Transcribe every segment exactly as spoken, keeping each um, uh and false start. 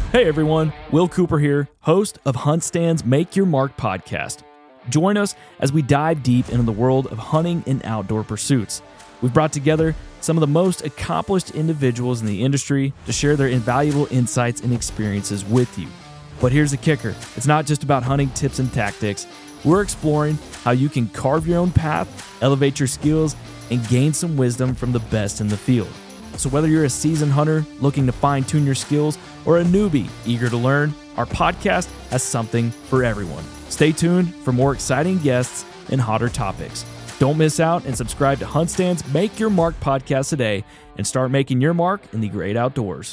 Hey everyone, Will Cooper here, host of HuntStand's Make Your Mark podcast. Join us as we dive deep into the world of hunting and outdoor pursuits. We've brought together some of the most accomplished individuals in the industry to share their invaluable insights and experiences with you. But here's the kicker. It's not just about hunting tips and tactics. We're exploring how you can carve your own path, elevate your skills, and gain some wisdom from the best in the field. So whether you're a seasoned hunter looking to fine-tune your skills or a newbie eager to learn, our podcast has something for everyone. Stay tuned for more exciting guests and hotter topics. Don't miss out and subscribe to HuntStand's Make Your Mark podcast today and start making your mark in the great outdoors.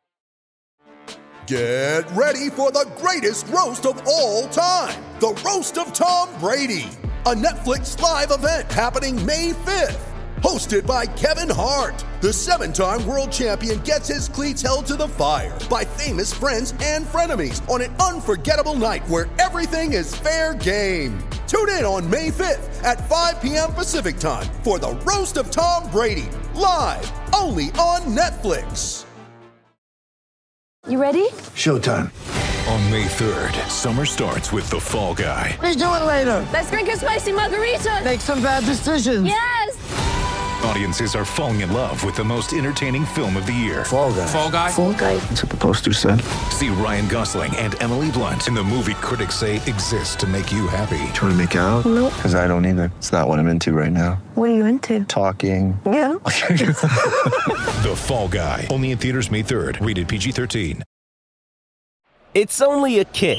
Get ready for the greatest roast of all time, the Roast of Tom Brady, a Netflix live event happening May fifth. Hosted by Kevin Hart, the seven-time world champion gets his cleats held to the fire by famous friends and frenemies on an unforgettable night where everything is fair game. Tune in on May fifth at five p.m. Pacific time for the Roast of Tom Brady, live only on Netflix. You ready? Showtime. On May third, summer starts with The Fall Guy. Let's do it later. Let's drink a spicy margarita. Make some bad decisions. Yes! Audiences are falling in love with the most entertaining film of the year. Fall Guy. Fall Guy? Fall guy. That's what the poster said. See Ryan Gosling and Emily Blunt in the movie critics say exists to make you happy. Trying to make it out? Nope. Because I don't either. It's not what I'm into right now. What are you into? Talking. Yeah. The Fall Guy. Only in theaters May third. Rated P G thirteen. It's only a kick.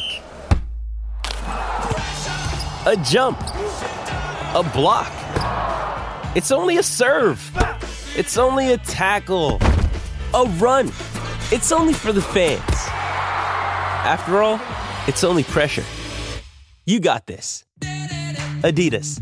A jump. A block. It's only a serve. It's only a tackle. A run. It's only for the fans. After all, it's only pressure. You got this. Adidas.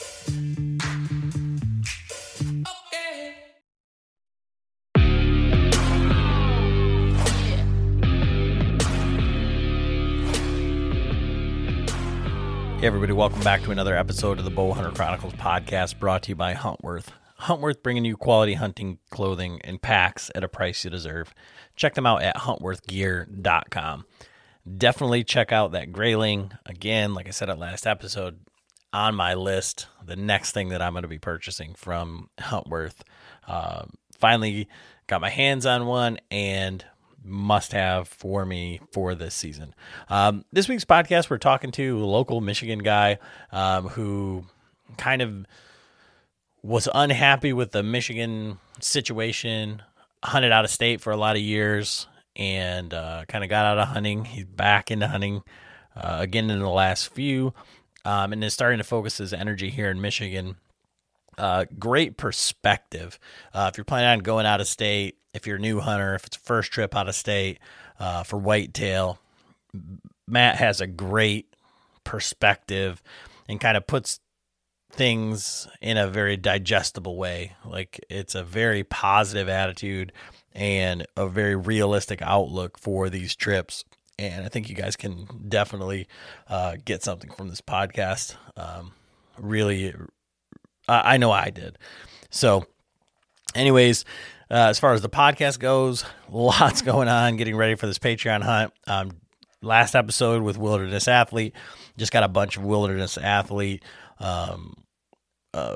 Hey everybody, welcome back to another episode of the Bowhunter Chronicles podcast, brought to you by Huntworth. Huntworth, bringing you quality hunting clothing and packs at a price you deserve. Check them out at huntworth gear dot com. Definitely check out that grayling. Again, like I said at last episode, on my list, the next thing that I'm going to be purchasing from Huntworth. Uh, finally got my hands on one and must have for me for this season. Um, this week's podcast, we're talking to a local Michigan guy um, who kind of was unhappy with the Michigan situation, hunted out of state for a lot of years, and uh, kind of got out of hunting. He's back into hunting uh, again in the last few, um, and is starting to focus his energy here in Michigan. Uh, great perspective. Uh, if you're planning on going out of state, if you're a new hunter, if it's a first trip out of state uh, for whitetail, Matt has a great perspective and kind of puts things in a very digestible way. Like, it's a very positive attitude and a very realistic outlook for these trips. And I think you guys can definitely uh, get something from this podcast. Um, really, I, I know I did. So anyways, Uh, as far as the podcast goes, lots going on, getting ready for this Patreon hunt. Um, last episode with Wilderness Athlete, just got a bunch of Wilderness Athlete um, uh,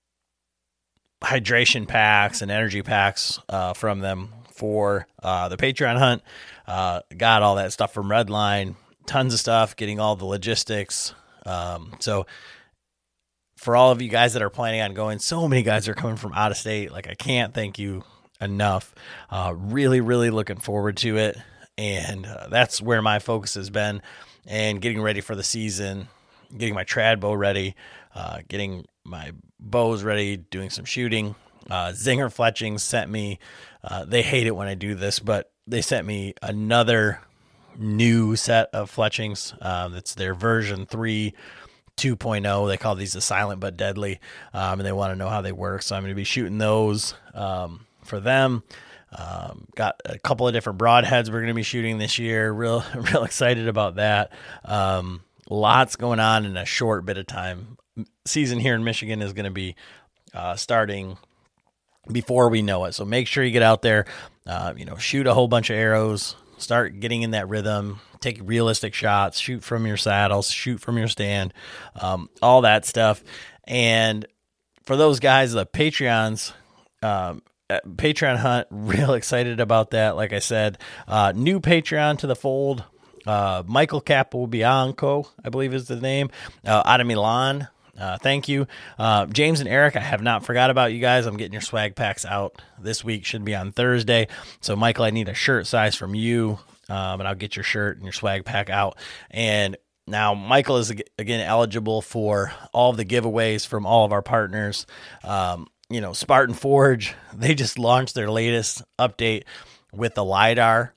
hydration packs and energy packs uh, from them for uh, the Patreon hunt. Uh, got all that stuff from Redline, tons of stuff, getting all the logistics. Um, so for all of you guys that are planning on going, so many guys are coming from out of state. Like, I can't thank you enough. Uh, really, really looking forward to it. And uh, that's where my focus has been, and getting ready for the season, getting my trad bow ready, uh, getting my bows ready, doing some shooting. Uh, Zinger Fletching sent me, uh, they hate it when I do this, but they sent me another new set of fletchings. Um, it's their version three two point oh. They call these the silent but deadly, um, and they want to know how they work. So I'm going to be shooting those um, for them. Um, got a couple of different broadheads we're going to be shooting this year. Real, real excited about that. Um, lots going on in a short bit of time. Season here in Michigan is going to be uh, starting before we know it. So make sure you get out there, uh, you know, shoot a whole bunch of arrows, start getting in that rhythm, take realistic shots, shoot from your saddles, shoot from your stand, um, all that stuff. And for those guys, the Patreons, um, Patreon hunt, real excited about that. Like I said, uh, new Patreon to the fold. Uh, Michael Capobianco, I believe is the name, uh, out of Milan. Uh, thank you. Uh, James and Eric, I have not forgot about you guys. I'm getting your swag packs out this week. Should be on Thursday. So, Michael, I need a shirt size from you, um, and I'll get your shirt and your swag pack out. And now Michael is, again, eligible for all of the giveaways from all of our partners. Um, you know, Spartan Forge, they just launched their latest update with the LiDAR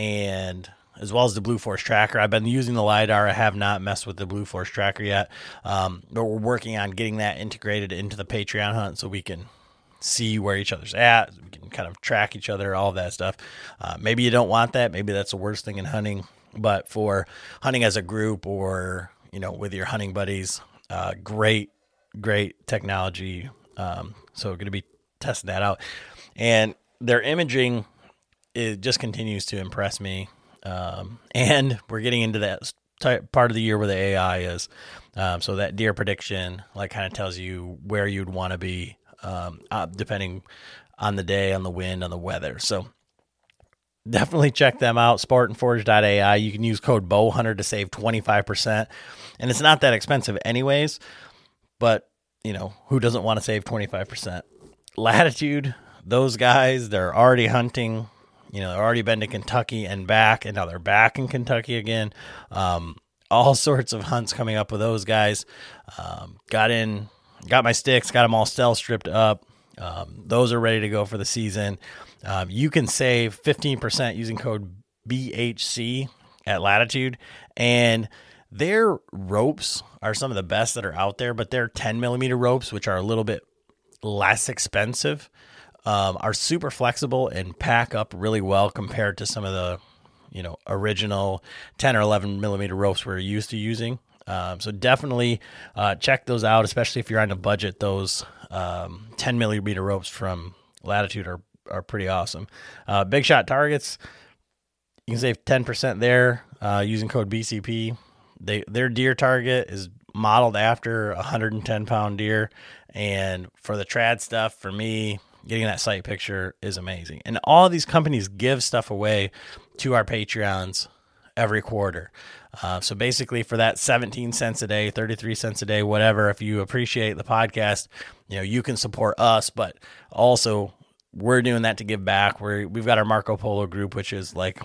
and as well as the Blue Force Tracker. I've been using the LiDAR. I have not messed with the Blue Force Tracker yet, um, but we're working on getting that integrated into the Patreon hunt so we can see where each other's at. We can kind of track each other, all of that stuff. Uh, maybe you don't want that. Maybe that's the worst thing in hunting. But for hunting as a group or, you know, with your hunting buddies, uh, great, great technology. Um, so we're going to be testing that out. And their imaging, it just continues to impress me. Um, and we're getting into that type, part of the year where the A I is. Um, so that deer prediction, like, kind of tells you where you'd want to be, um, uh, depending on the day, on the wind, on the weather. So definitely check them out. Spartan Forge dot A I. You can use code BOWHUNTER to save twenty-five percent. And it's not that expensive anyways, but you know, who doesn't want to save twenty-five percent? Latitude, those guys, they're already hunting. You know, they've already been to Kentucky and back, and now they're back in Kentucky again. Um, all sorts of hunts coming up with those guys. Um, got in, got my sticks, got them all stealth stripped up. Um, those are ready to go for the season. Um, you can save fifteen percent using code B H C at Latitude, and their ropes are some of the best that are out there, but they're ten millimeter ropes, which are a little bit less expensive. Um, are super flexible and pack up really well compared to some of the, you know, original ten or eleven millimeter ropes we're used to using. Um, so definitely uh, check those out, especially if you're on a budget. Those um, ten millimeter ropes from Latitude are, are pretty awesome. Uh, Big Shot Targets, you can save ten percent there uh, using code B C P. They, their deer target is modeled after a one hundred ten pound deer. And for the trad stuff, for me, getting that sight picture is amazing. And all of these companies give stuff away to our Patreons every quarter. Uh, so basically for that seventeen cents a day, thirty-three cents a day, whatever, if you appreciate the podcast, you know, you can support us, but also we're doing that to give back. We're, we've got our Marco Polo group, which is like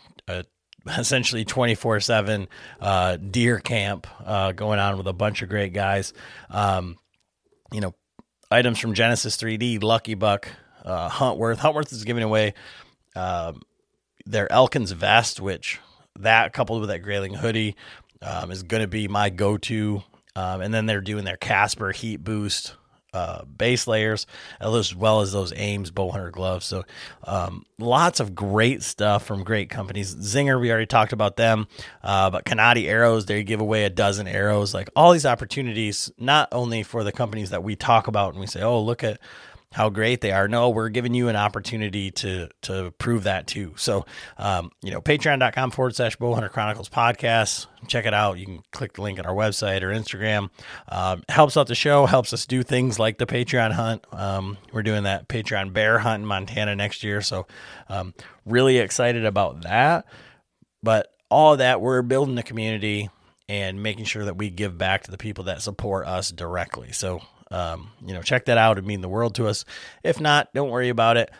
a essentially twenty-four seven uh, deer camp uh, going on with a bunch of great guys. Um, you know, items from Genesis three D, Lucky Buck, uh, Huntworth. Huntworth is giving away um, their Elkins vest, which that coupled with that Grayling hoodie um, is going to be my go-to. Um, and then they're doing their Casper Heat Boost uh, base layers, as well as those Ames Bowhunter gloves. So um, lots of great stuff from great companies. Zinger, we already talked about them, uh, but Kanadi Arrows, they give away a dozen arrows. Like all these opportunities, not only for the companies that we talk about and we say, oh, look at how great they are. No, we're giving you an opportunity to to prove that too. So, um, you know, patreon.com forward slash Bowhunter Chronicles podcast. Check it out. You can click the link on our website or Instagram. Um, helps out the show, helps us do things like the Patreon hunt. Um, we're doing that Patreon bear hunt in Montana next year. So um, really excited about that. But all of that, we're building the community and making sure that we give back to the people that support us directly. So, Um, you know, check that out. It'd mean the world to us. If not, don't worry about it.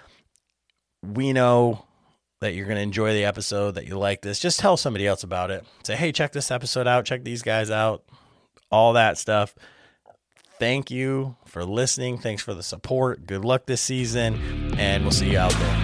We know that you're going to enjoy the episode, that you like this. Just tell somebody else about it. Say, hey, check this episode out. Check these guys out. All that stuff. Thank you for listening. Thanks for the support. Good luck this season, and we'll see you out there.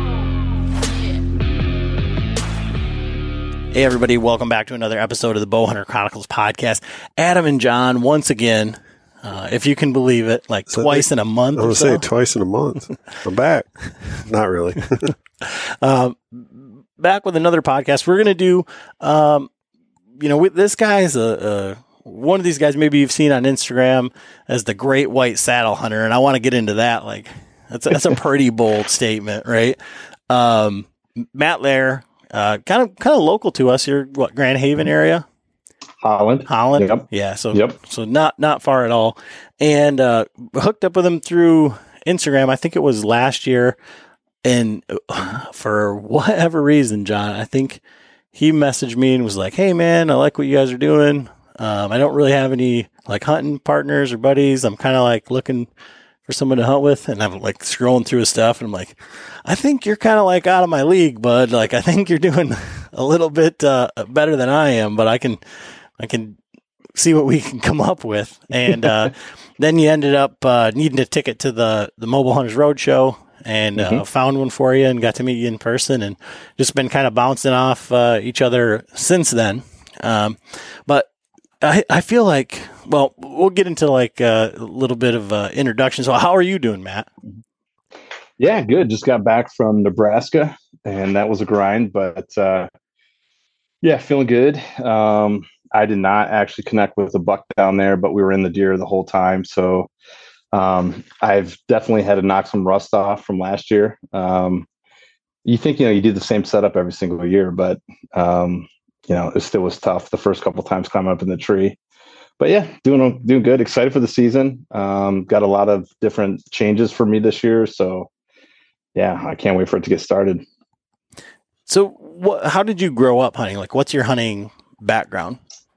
Hey, everybody. Welcome back to another episode of the Bowhunter Chronicles podcast. Adam and John, once again, Uh, if you can believe it, like so twice they, in a month. I was going to say twice in a month. I'm back. Not really. um, back with another podcast. We're going to do, um, you know, with this guy's a, a, one of these guys maybe you've seen on Instagram as the Great White Saddle Hunter. And I want to get into that. Like that's, that's a pretty bold statement, right? Um, Matt Lair, uh, kind of kind of local to us here. What, Grand Haven area? Holland. Holland. Yep. Yeah. So yep. so not not far at all. And uh, hooked up with him through Instagram. I think it was last year. And for whatever reason, John, I think he messaged me and was like, "Hey, man, I like what you guys are doing. Um, I don't really have any like hunting partners or buddies. I'm kind of like looking for someone to hunt with." And I'm like scrolling through his stuff, and I'm like, "I think you're kind of like out of my league, bud. Like, I think you're doing a little bit uh, better than I am, but I can, I can see what we can come up with." And uh, then you ended up uh, needing a ticket to the the Mobile Hunters Roadshow. And uh, mm-hmm. found one for you and got to meet you in person, and just been kind of bouncing off uh, each other since then. Um, but I, I feel like, well, we'll get into like uh, a little bit of uh, introduction. So how are you doing, Matt? Yeah, good. Just got back from Nebraska, and that was a grind, but uh, yeah, feeling good. Um, I did not actually connect with a buck down there, but we were in the deer the whole time. So Um, I've definitely had to knock some rust off from last year. Um, you think, you know, you do the same setup every single year, but, um, you know, it still was tough the first couple of times climbing up in the tree. But yeah, doing doing good. Excited for the season. Um, got a lot of different changes for me this year. So yeah, I can't wait for it to get started. So what, how did you grow up hunting? Like, what's your hunting background?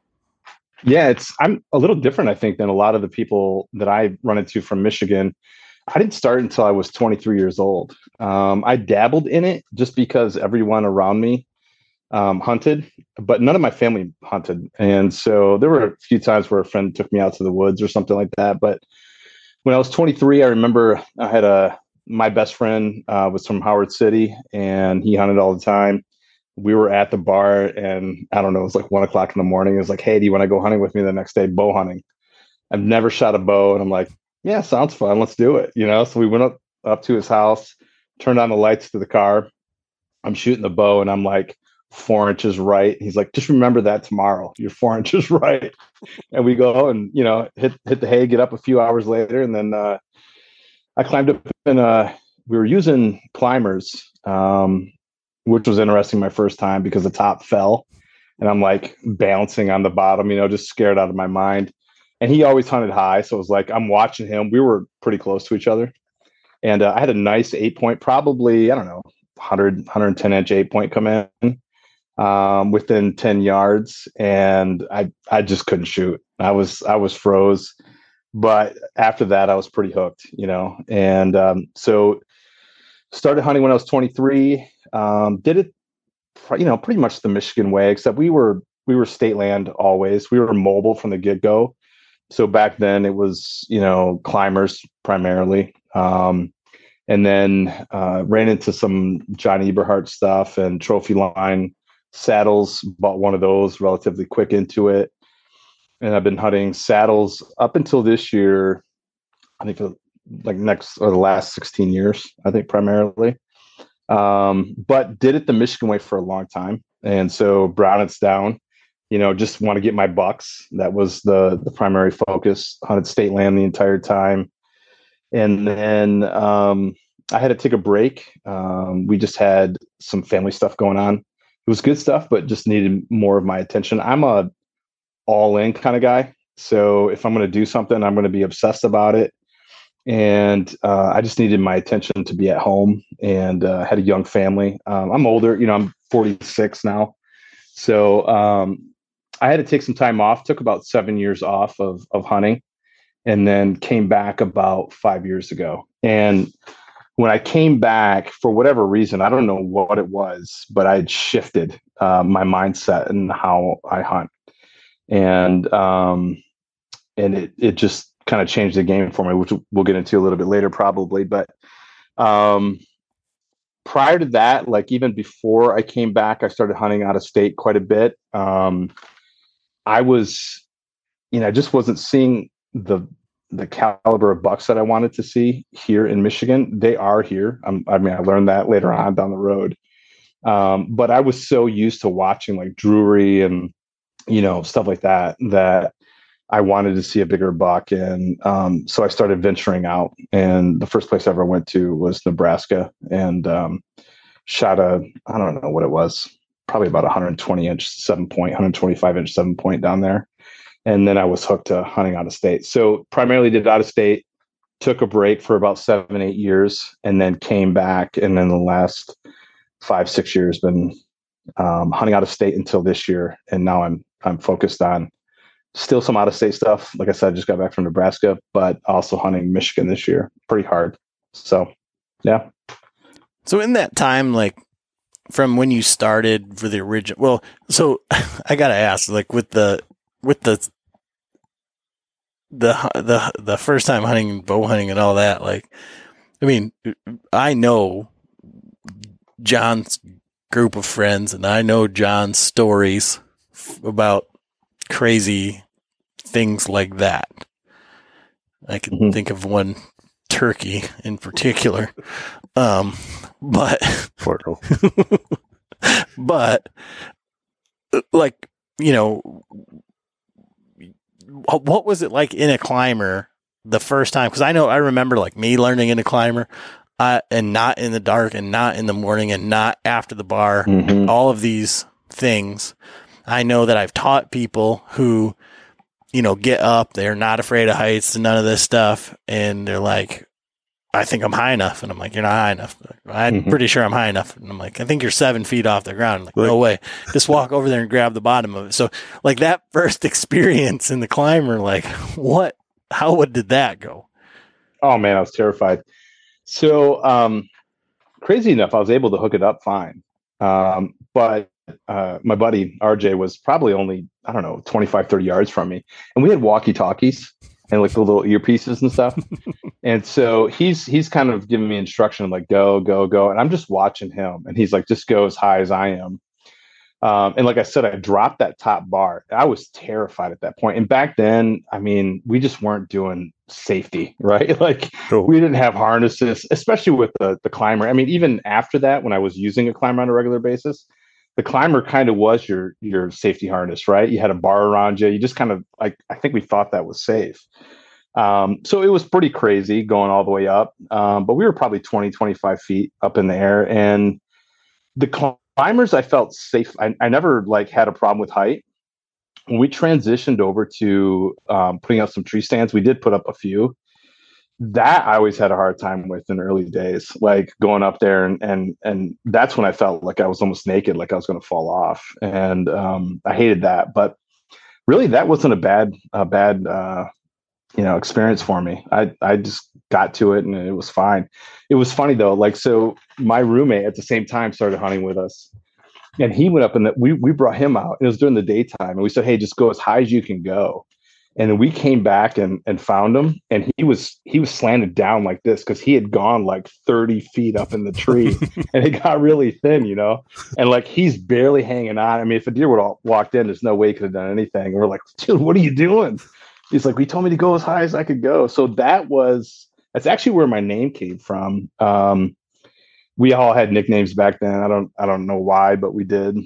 Yeah, it's I'm a little different, I think, than a lot of the people that I run into from Michigan. I didn't start until I was twenty-three years old. Um, I dabbled in it just because everyone around me um, hunted, but none of my family hunted. And so there were a few times where a friend took me out to the woods or something like that. But when I was twenty-three, I remember I had a my best friend uh, was from Howard City, and he hunted all the time. We were at the bar, and I don't know, it was like one o'clock in the morning. It was like, "Hey, do you want to go hunting with me the next day, bow hunting?" I've never shot a bow. And I'm like, "Yeah, sounds fun. Let's do it." You know? So we went up, up to his house, turned on the lights to the car. I'm shooting the bow, and I'm like four inches right. He's like, "Just remember that tomorrow. You're four inches right." And we go and, you know, hit, hit the hay, get up a few hours later. And then uh, I climbed up and uh, we were using climbers, um, which was interesting my first time because the top fell and I'm like bouncing on the bottom, you know, just scared out of my mind. And he always hunted high. So it was like, I'm watching him. We were pretty close to each other. And uh, I had a nice eight point, probably, I don't know, one hundred, one ten inch eight point come in um, within ten yards. And I, I just couldn't shoot. I was, I was froze. But after that, I was pretty hooked, you know? And um, so started hunting when I was twenty-three. Um, did it, you know, pretty much the Michigan way, except we were, we were state land always. We were mobile from the get go. So back then it was, you know, climbers primarily. Um, and then uh, ran into some John Eberhart stuff and trophy line saddles, bought one of those relatively quick into it. And I've been hunting saddles up until this year, I think for like next or the last sixteen years, I think primarily. Um, but did it the Michigan way for a long time. And so Brownets down, you know, just want to get my bucks. That was the, the primary focus. Hunted state land the entire time. And then um, I had to take a break. Um, we just had some family stuff going on. It was good stuff, but just needed more of my attention. I'm a all in kind of guy. So if I'm going to do something, I'm going to be obsessed about it. And uh, I just needed my attention to be at home, and uh, had a young family. Um, I'm older, you know, I'm forty-six now. So um, I had to take some time off, took about seven years off of, of hunting, and then came back about five years ago. And when I came back, for whatever reason, I don't know what it was, but I had shifted uh, my mindset and how I hunt. And um, and it it just kind of changed the game for me, which we'll get into a little bit later probably. But um, prior to that, like even before I came back, I started hunting out of state quite a bit. Um, I was, you know, I just wasn't seeing the the caliber of bucks that I wanted to see here in Michigan. They are here. Um, I mean, I learned that later on down the road. Um, but I was so used to watching like Drury and, you know, stuff like that, that I wanted to see a bigger buck. And um, so I started venturing out, and the first place I ever went to was Nebraska, and um, shot a, I don't know what it was, probably about one hundred twenty inch seven point, one hundred twenty-five inch seven point down there. And then I was hooked to hunting out of state. So primarily did out of state, took a break for about seven, eight years, and then came back. And then the last five, six years been um, hunting out of state until this year. And now I'm I'm focused on still some out of state stuff. Like I said, I just got back from Nebraska, but also hunting Michigan this year. Pretty hard. So yeah. So in that time, like from when you started for the original, well, so I gotta ask, like with the with the the the the first time hunting, bow hunting, and all that, like, I mean, I know John's group of friends, and I know John's stories about crazy things like that. I can mm-hmm. think of one turkey in particular, um, but but like, you know, what was it like in a climber the first time? Because I know I remember like me learning in a climber, uh, and not in the dark, and not in the morning, and not after the bar. Mm-hmm. All of these things. I know that I've taught people who, you know, get up, they're not afraid of heights and none of this stuff, and they're like, I think I'm high enough. And I'm like, you're not high enough. I'm mm-hmm. pretty sure I'm high enough. And I'm like, I think you're seven feet off the ground. I'm like, no way. Just walk over there and grab the bottom of it. So like that first experience in the climber, like what, how did that go? Oh man, I was terrified. So um, crazy enough, I was able to hook it up fine. Um, but uh, my buddy R J was probably only, I don't know, twenty-five, thirty yards from me. And we had walkie talkies and like the little earpieces and stuff. And so he's, he's kind of giving me instruction, like, go, go, go. And I'm just watching him. And he's like, just go as high as I am. Um, and like I said, I dropped that top bar. I was terrified at that point. And back then, I mean, we just weren't doing safety, right? Like cool. We didn't have harnesses, especially with the, the climber. I mean, even after that, when I was using a climber on a regular basis, the climber kind of was your your safety harness, right? You had a bar around you. You just kind of like, I think we thought that was safe. Um, so it was pretty crazy going all the way up. Um, but we were probably twenty, twenty-five feet up in the air. And the climbers, I felt safe. I, I never like had a problem with height. When we transitioned over to um, putting up some tree stands, we did put up a few. That I always had a hard time with in the early days, like going up there and and and that's when I felt like I was almost naked, like I was going to fall off, and um, I hated that. But really, that wasn't a bad a bad uh, you know experience for me. I I just got to it and it was fine. It was funny though, like so my roommate at the same time started hunting with us, and he went up and we we brought him out. It was during the daytime, and we said, hey, just go as high as you can go. And then we came back and, and found him, and he was he was slanted down like this because he had gone like thirty feet up in the tree, and it got really thin, you know. And like he's barely hanging on. I mean, if a deer would have walked in, there's no way he could have done anything. And we're like, dude, what are you doing? He's like, we told me to go as high as I could go. So that was that's actually where my name came from. Um, we all had nicknames back then. I don't I don't know why, but we did.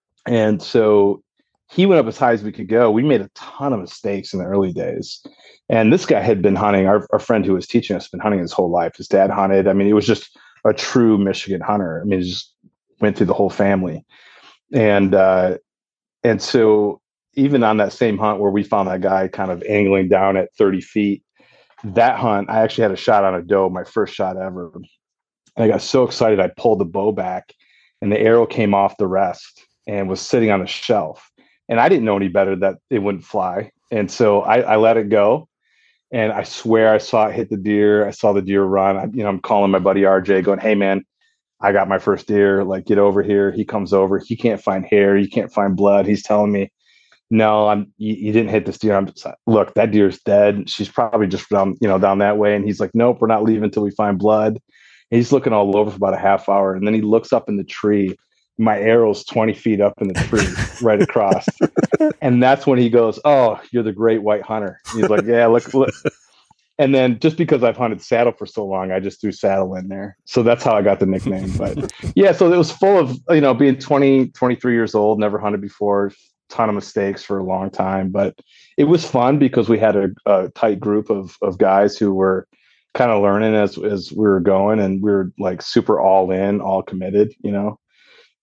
And so he went up as high as we could go. We made a ton of mistakes in the early days. And this guy had been hunting, our, our friend who was teaching us, been hunting his whole life. His dad hunted. I mean, he was just a true Michigan hunter. I mean, he just went through the whole family. And, uh, and so even on that same hunt where we found that guy kind of angling down at thirty feet, that hunt, I actually had a shot on a doe, my first shot ever. And I got so excited, I pulled the bow back and the arrow came off the rest and was sitting on a shelf. And I didn't know any better that it wouldn't fly. And so I, I let it go. And I swear I saw it hit the deer. I saw the deer run. I, you know, I'm calling my buddy R J going, hey, man, I got my first deer. Like, get over here. He comes over. He can't find hair. You can't find blood. He's telling me, no, I'm. You, you didn't hit this deer. I'm just, look, that deer's dead. She's probably just down, you know, down that way. And he's like, nope, we're not leaving until we find blood. And he's looking all over for about a half hour. And then he looks up in the tree. My arrow's twenty feet up in the tree right across. And that's when he goes, oh, you're the great white hunter. He's like, yeah, look, look. And then just because I've hunted saddle for so long, I just threw saddle in there. So that's how I got the nickname. But yeah, so it was full of, you know, being twenty, twenty-three years old, never hunted before, ton of mistakes for a long time. But it was fun because we had a, a tight group of of guys who were kind of learning as, as we were going. And we were like super all in, all committed, you know.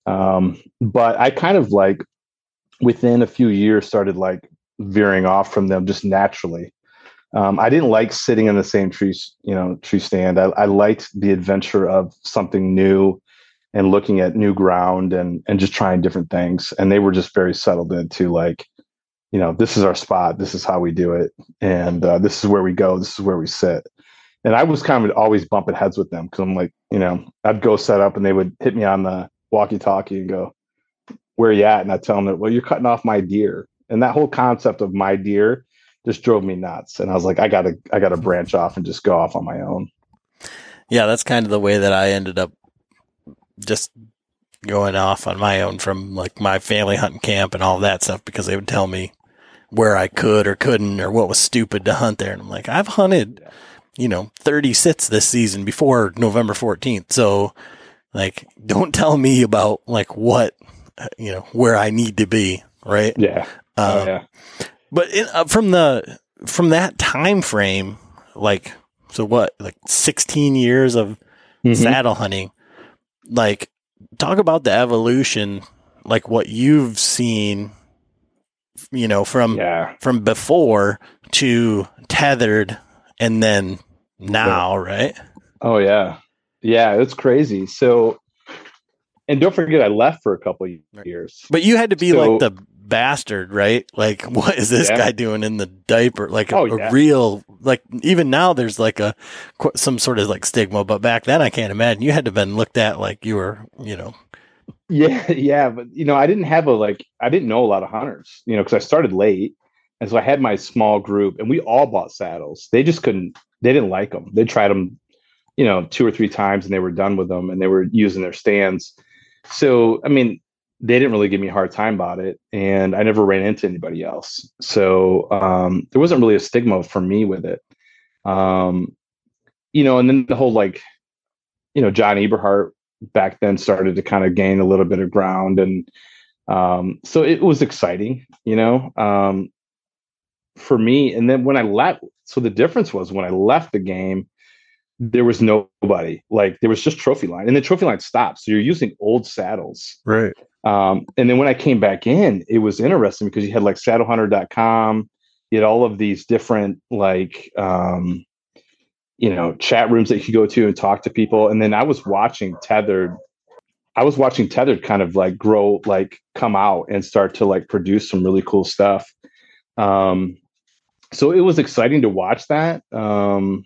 Um, but I kind of like within a few years started like veering off from them just naturally. Um, I didn't like sitting in the same tree, you know, tree stand. I, I liked the adventure of something new and looking at new ground and and just trying different things. And they were just very settled into like, you know, this is our spot. This is how we do it. And uh, this is where we go. This is where we sit. And I was kind of always bumping heads with them because I'm like, you know, I'd go set up and they would hit me on the walkie-talkie and go, where are you at? And I tell them that, well, you're cutting off my deer. And that whole concept of my deer just drove me nuts. And I was like, I gotta, I gotta branch off and just go off on my own. Yeah, that's kind of the way that I ended up just going off on my own from like my family hunting camp and all that stuff, because they would tell me where I could or couldn't or what was stupid to hunt there. And I'm like, I've hunted, you know, thirty sits this season before November fourteenth. So like, don't tell me about like what, you know, where I need to be. Right. Yeah. Um, oh, yeah. But in, uh, from the, from that time frame, like, so what, like sixteen years of mm-hmm. saddle hunting, like talk about the evolution, like what you've seen, you know, from, yeah. from before to tethered and then now, yeah. right? Oh yeah. Yeah. It's crazy. So, and don't forget, I left for a couple of years. But you had to be so, like the bastard, right? Like, what is this yeah. guy doing in the diaper? Like a, oh, yeah. a real, like even now there's like a, some sort of like stigma, but back then I can't imagine you had to have been looked at like you were, you know. Yeah. Yeah. But you know, I didn't have a, like, I didn't know a lot of hunters, you know, cause I started late. And so I had my small group and we all bought saddles. They just couldn't, they didn't like them. They tried them, you know, two or three times and they were done with them and they were using their stands. So, I mean, they didn't really give me a hard time about it. And I never ran into anybody else. So um, there wasn't really a stigma for me with it. Um, you know, and then the whole, like, you know, John Eberhart back then started to kind of gain a little bit of ground. And um, so it was exciting, you know, um, for me. And then when I left, so the difference was when I left the game, there was nobody. Like there was just Trophy Line, and the Trophy Line stopped. So you're using old saddles. Right. Um, and then when I came back in, it was interesting because you had like saddle hunter dot com, you had all of these different like, um, you know, chat rooms that you could go to and talk to people. And then I was watching Tethered. I was watching Tethered kind of like grow, like come out and start to like produce some really cool stuff. Um, so it was exciting to watch that. Um,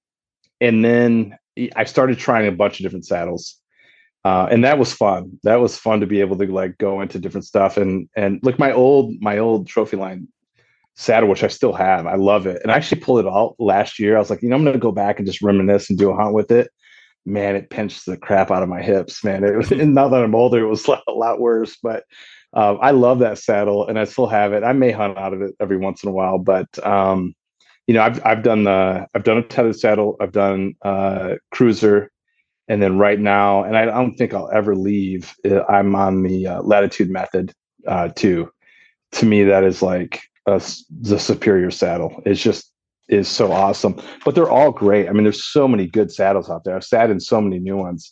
And then I started trying a bunch of different saddles. Uh, and that was fun. That was fun to be able to like go into different stuff. And, and like my old, my old Trophy Line saddle, which I still have, I love it. And I actually pulled it out last year. I was like, you know, I'm going to go back and just reminisce and do a hunt with it. Man, it pinched the crap out of my hips, man. It was, and now that I'm older, it was a lot worse, but uh, I love that saddle and I still have it. I may hunt out of it every once in a while, but um, you know, I've I've done the I've done a tethered saddle, I've done uh, cruiser, and then right now, and I don't think I'll ever leave. I'm on the uh, Latitude method uh, too. To me, that is like a, the superior saddle. It's just is so awesome. But they're all great. I mean, there's so many good saddles out there. I've sat in so many new ones,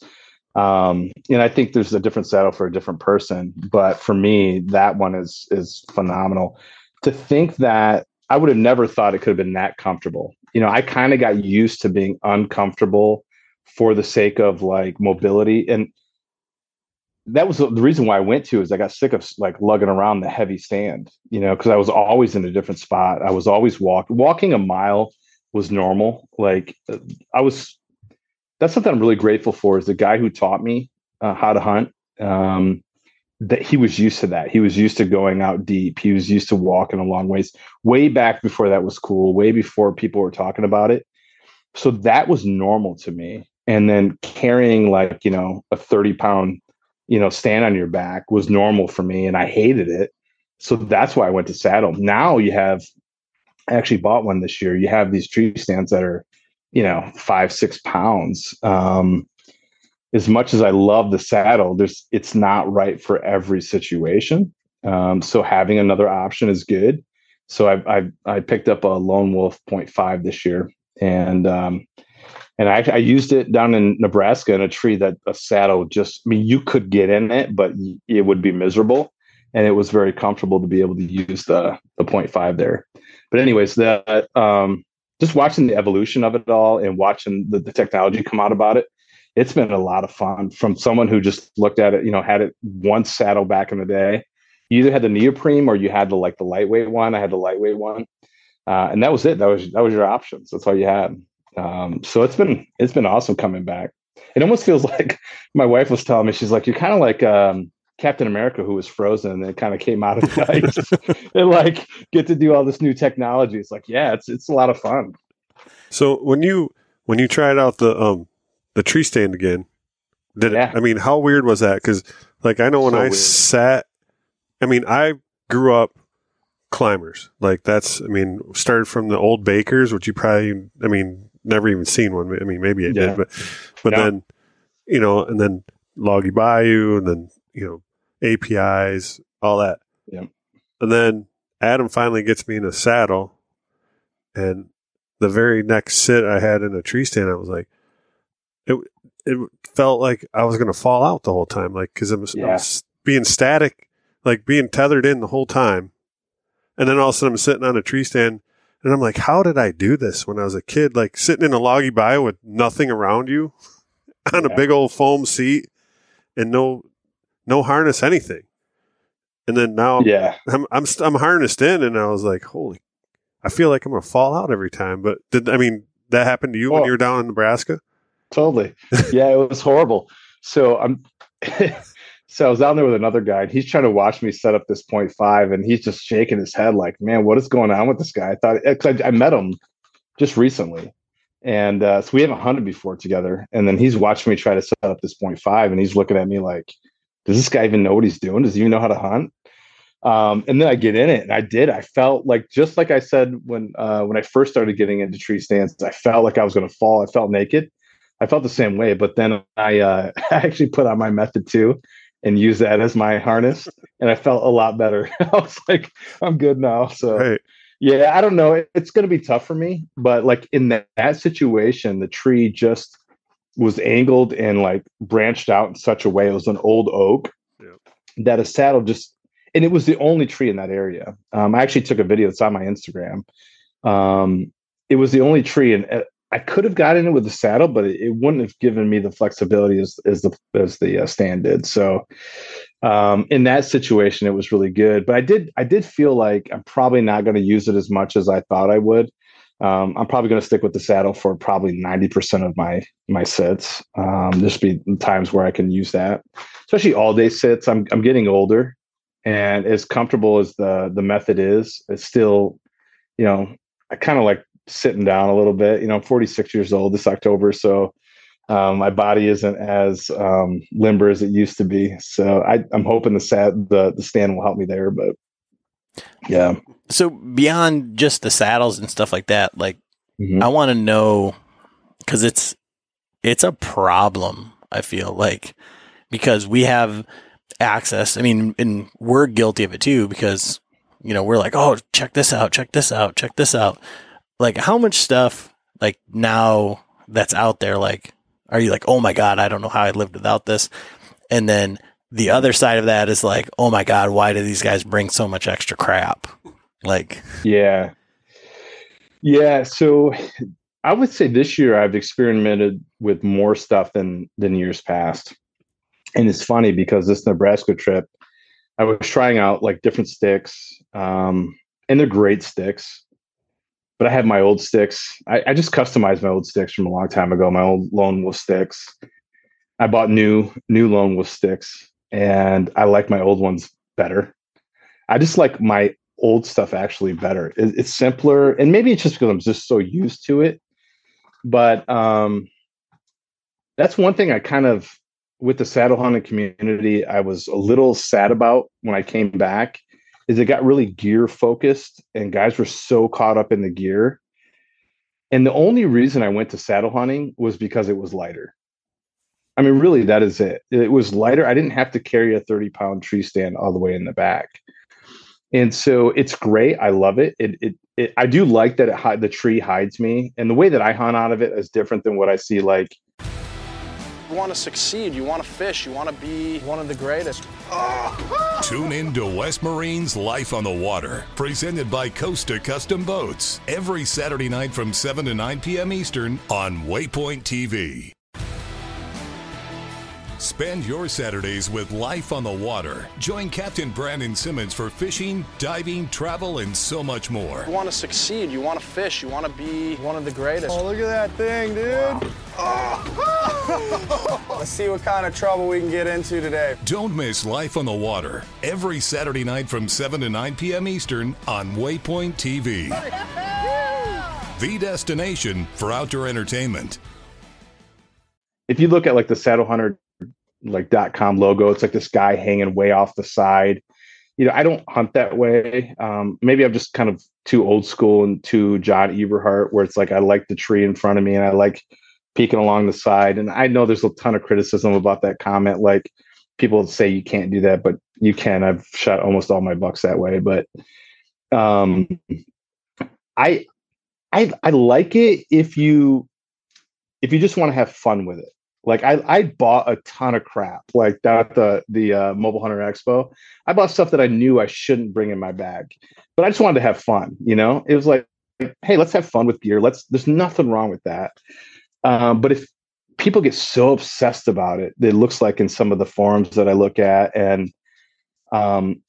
um, and I think there's a different saddle for a different person. But for me, that one is is phenomenal. To think that. I would have never thought it could have been that comfortable. You know, I kind of got used to being uncomfortable for the sake of like mobility. And that was the reason why I went to is I got sick of like lugging around the heavy stand, you know, because I was always in a different spot. I was always walk walking a mile was normal. Like I was, that's something I'm really grateful for is the guy who taught me uh, how to hunt. Um, that he was used to that. He was used to going out deep. He was used to walking a long ways, way back before that was cool, way before people were talking about it. So that was normal to me. And then carrying like, you know, a thirty pound, you know, stand on your back was normal for me. And I hated it. So that's why I went to saddle. Now you have, I actually bought one this year. You have these tree stands that are, you know, five, six pounds. Um, As much as I love the saddle, there's it's not right for every situation. Um, so having another option is good. So I I, I picked up a Lone Wolf point five this year, and um, And I, I used it down in Nebraska in a tree that a saddle just, I mean, you could get in it, but it would be miserable. And it was very comfortable to be able to use the, the point five there. But anyways, that, um, just watching the evolution of it all and watching the, the technology come out about it, it's been a lot of fun from someone who just looked at it, you know, had it one saddle back in the day. You either had the neoprene or you had the, like the lightweight one. I had the lightweight one. Uh, and that was it. That was, that was your options. That's all you had. Um, so it's been, it's been awesome coming back. It almost feels like my wife was telling me, she's like, you're kind of like, um, Captain America, who was frozen and it kind of came out of the ice and like get to do all this new technology. It's like, yeah, it's, it's a lot of fun. So when you, when you tried out the, um, the tree stand again, did yeah. it, I mean, how weird was that? Cause like, I know when So I weird. sat, I mean, I grew up climbers. Like that's, I mean, started from the old Bakers, which you probably, I mean, never even seen one. I mean, maybe I Yeah. did, but, but Yeah. then, you know, and then Loggy Bayou and then, you know, A P Is, all that. Yeah. And then Adam finally gets me in a saddle. And the very next sit I had in a tree stand, I was like, it it felt like I was going to fall out the whole time. Like, because I'm, Yeah. I'm s- being static, like being tethered in the whole time. And then all of a sudden I'm sitting on a tree stand and I'm like, how did I do this when I was a kid? Like sitting in a loggy bayou with nothing around you on Yeah. a big old foam seat and no, no harness, anything. And then now Yeah. I'm, I'm, st- I'm harnessed in and I was like, holy, I feel like I'm going to fall out every time. But did, I mean, that happened to you when Oh. you were down in Nebraska? Totally. Yeah, it was horrible. So I'm so I was down there with another guy and he's trying to watch me set up this point five and he's just shaking his head like, man, what is going on with this guy? I thought, cause I, I met him just recently. And uh, so we haven't hunted before together. And then he's watching me try to set up this point five and he's looking at me like, does this guy even know what he's doing? Does he even know how to hunt? Um, and then I get in it and I did. I felt like, just like I said, when, uh, when I first started getting into tree stands, I felt like I was going to fall. I felt naked. I felt the same way, but then I, uh, I actually put on my Method two and used that as my harness and I felt a lot better. I was like, I'm good now. So Right. yeah, I don't know. It, it's going to be tough for me, but like in that, that situation, the tree just was angled and like branched out in such a way. It was an old oak Yeah. that a saddle just, and it was the only tree in that area. Um, I actually took a video. It's on my Instagram. Um, it was the only tree, and uh, I could have gotten it with the saddle, but it, it wouldn't have given me the flexibility as, as the as the uh, stand did. So, um, in that situation, it was really good. But I did I did feel like I'm probably not going to use it as much as I thought I would. Um, I'm probably going to stick with the saddle for probably ninety percent of my my sits. Um, there's be times where I can use that, especially all day sits. I'm I'm getting older. And as comfortable as the the Method is, it's still, you know, I kind of like sitting down a little bit. You know, I'm forty-six years old this October, so um, my body isn't as um, limber as it used to be. So I, I'm hoping the sad the the stand will help me there. But yeah. So beyond just the saddles and stuff like that, like Mhm. I want to know, because it's it's a problem. I feel like because we have access. I mean, and we're guilty of it too, because, you know, we're like, oh, check this out, check this out, check this out. Like how much stuff like now that's out there, like, are you like, oh my God, I don't know how I lived without this. And then the other side of that is like, oh my God, why do these guys bring so much extra crap? Like, Yeah. Yeah. So I would say this year I've experimented with more stuff than than years past. And it's funny because this Nebraska trip, I was trying out like different sticks, um, and they're great sticks. But I have my old sticks. I, I just customized my old sticks from a long time ago. My old Lone Wolf sticks. I bought new new Lone Wolf sticks, and I like my old ones better. I just like my old stuff actually better. It, it's simpler, and maybe it's just because I'm just so used to it. But um, that's one thing I kind of, with the saddle hunting community, I was a little sad about when I came back, is it got really gear focused and guys were so caught up in the gear. And the only reason I went to saddle hunting was because it was lighter. I mean, really, that is it. It was lighter. I didn't have to carry a thirty pound tree stand all the way in the back. And so it's great. I love it. It, it it, I do like that it hi- the tree hides me, and the way that I hunt out of it is different than what I see. Like, you want to succeed, you want to fish, you want to be one of the greatest. Tune in to West Marine's Life on the Water, presented by Costa Custom Boats, every Saturday night from seven to nine p.m. Eastern on Waypoint T V. Spend your Saturdays with Life on the Water. Join Captain Brandon Simmons for fishing, diving, travel, and so much more. You want to succeed, you want to fish, you want to be one of the greatest. Oh, look at that thing, dude. Wow. Oh. Let's see what kind of trouble we can get into today. Don't miss Life on the Water, every Saturday night from seven to nine p.m. Eastern on Waypoint T V. The destination for outdoor entertainment. if you look at like the saddle hunter like dot com logo, it's like this guy hanging way off the side. You know, I don't hunt that way. Um, maybe I'm just kind of too old school and too John Eberhart, where it's like I like the tree in front of me and I like peeking along the side. And I know there's a ton of criticism about that comment. Like people say you can't do that, but you can. I've shot almost all my bucks that way. But um, I, I, I like it if you if you just want to have fun with it. Like I, I bought a ton of crap like down at the the uh, Mobile Hunter Expo. I bought stuff that I knew I shouldn't bring in my bag, but I just wanted to have fun. You know, it was like, hey, let's have fun with gear. Let's. There's nothing wrong with that. Um, but if people get so obsessed about it, it looks like in some of the forums that I look at, and um,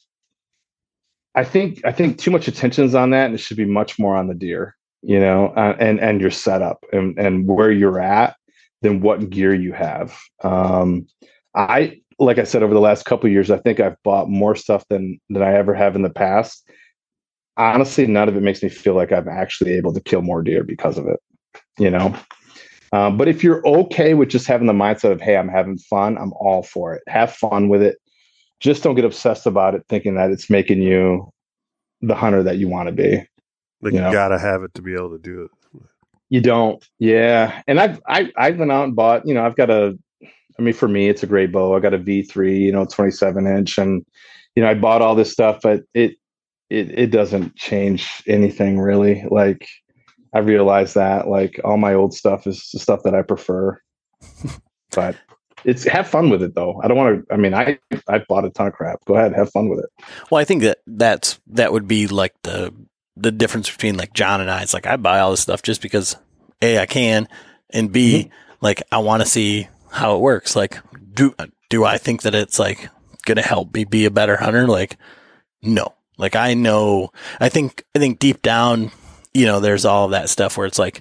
I think I think too much attention is on that, and it should be much more on the deer. You know, uh, and and your setup and and where you're at than what gear you have. Um, I, like I said, over the last couple of years, I think I've bought more stuff than, than I ever have in the past. Honestly, none of it makes me feel like I'm actually able to kill more deer because of it, you know? Um, but if you're okay with just having the mindset of, hey, I'm having fun, I'm all for it. Have fun with it. Just don't get obsessed about it, thinking that it's making you the hunter that you want to be. Like you you know? gotta have it to be able to do it. You don't. Yeah. And I've, I, I went out and bought, you know, I've got a, I mean, for me, it's a great bow. I got a V three, you know, twenty-seven inch. And, you know, I bought all this stuff, but it, it, it doesn't change anything really. Like I realized that like all my old stuff is the stuff that I prefer, but it's have fun with it though. I don't want to, I mean, I, I bought a ton of crap. Go ahead, have fun with it. Well, I think that that's, that would be like the, the difference between like John and I. It's like, I buy all this stuff just because A, I can, and B, mm-hmm. like I want to see how it works. Like, do, do I think that it's like going to help me be a better hunter? Like, no, like I know, I think, I think deep down, you know, there's all of that stuff where it's like,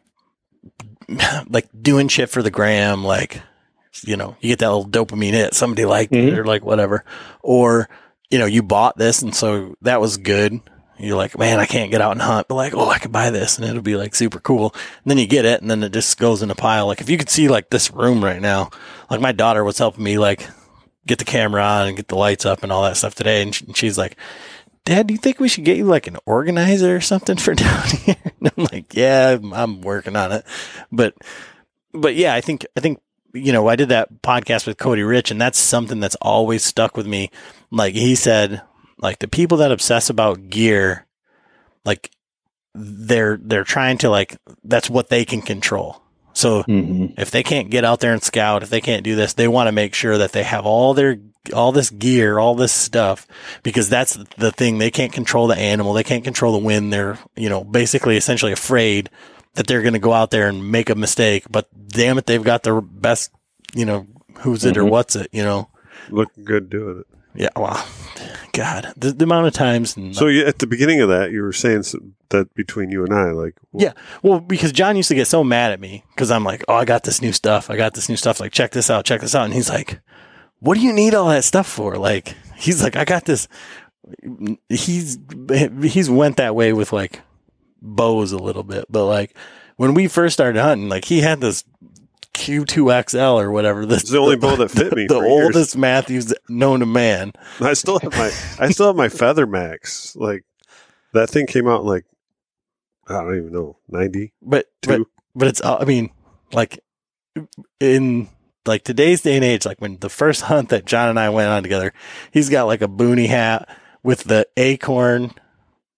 like doing shit for the gram, like, you know, you get that little dopamine hit, somebody liked mm-hmm. it or like whatever, or, you know, you bought this and so that was good. You're like, man, I can't get out and hunt, but like, oh, I could buy this and it'll be like super cool. And then you get it and then it just goes in a pile. Like if you could see like this room right now, like my daughter was helping me like get the camera on and get the lights up and all that stuff today. And she's like, Dad, do you think we should get you like an organizer or something for down here? And I'm like, yeah, I'm working on it. But, but yeah, I think, I think, you know, I did that podcast with Cody Rich and that's something that's always stuck with me. Like he said, like the people that obsess about gear, like they're, they're trying to like, that's what they can control. So mm-hmm. if they can't get out there and scout, if they can't do this, they want to make sure that they have all their, all this gear, all this stuff, because that's the thing. They can't control the animal. They can't control the wind. They're, you know, basically essentially afraid that they're going to go out there and make a mistake, but damn it, they've got the best, you know, who's it mm-hmm. or what's it, you know, looking good doing it. Yeah, well, God, the, the amount of times. And, so you, at the beginning of that, you were saying some, that between you and I, like, well, yeah, well, because John used to get so mad at me because I'm like, oh, I got this new stuff, I got this new stuff, like check this out, check this out, and he's like, what do you need all that stuff for? Like, he's like, I got this. He's he's went that way with like bows a little bit, but like when we first started hunting, like he had this Q two X L or whatever. This it's the only bow that fit the, me. The for oldest years. Matthews known to man. I still have my I still have my Feather Max. Like that thing came out in like I don't even know ninety. But but but it's I mean like in like today's day and age, like when the first hunt that John and I went on together, he's got like a boonie hat with the acorn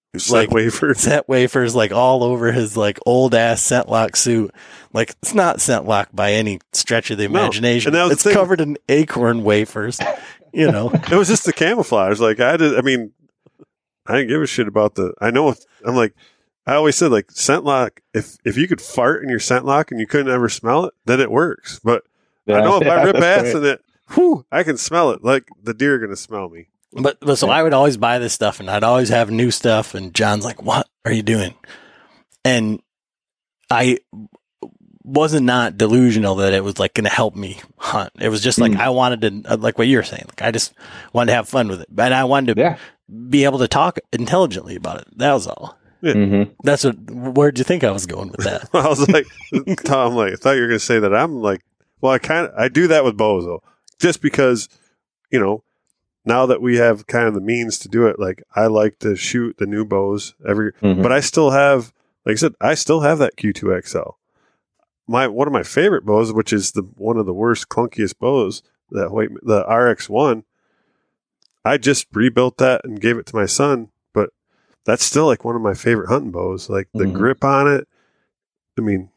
Scent like wafers. scent wafers, like all over his like old ass Scentlock suit. Like it's not Scentlock by any stretch of the No, imagination. and that was It's the thing. covered in acorn wafers. You know, It was just the camouflage. Like I did. I mean, I didn't give a shit about the. I know. I'm like. I always said like Scentlock. If if you could fart in your Scentlock and you couldn't ever smell it, then it works. But I Yeah, know if I yeah, rip ass that's in it, whew, I can smell it. Like the deer are gonna smell me. but, but so I would always buy this stuff, and I'd always have new stuff. And John's like, "What are you doing?" And I wasn't not delusional that it was like going to help me hunt. It was just like Mm. I wanted to, like what you were saying. Like I just wanted to have fun with it, but I wanted to Yeah. be able to talk intelligently about it. That was all. Mm-hmm. That's what. Where'd you think I was going with that? I was like, Tom, like I thought you were gonna say that. I'm like, well, I kind of I do that with bows though, just because you know now that we have kind of the means to do it. Like I like to shoot the new bows every, Mhm. but I still have, like I said, I still have that Q two X L. My one of my favorite bows, which is the one of the worst clunkiest bows, that white the R X one. I just rebuilt that and gave it to my son, but that's still like one of my favorite hunting bows. Like the Mhm. grip on it. I mean,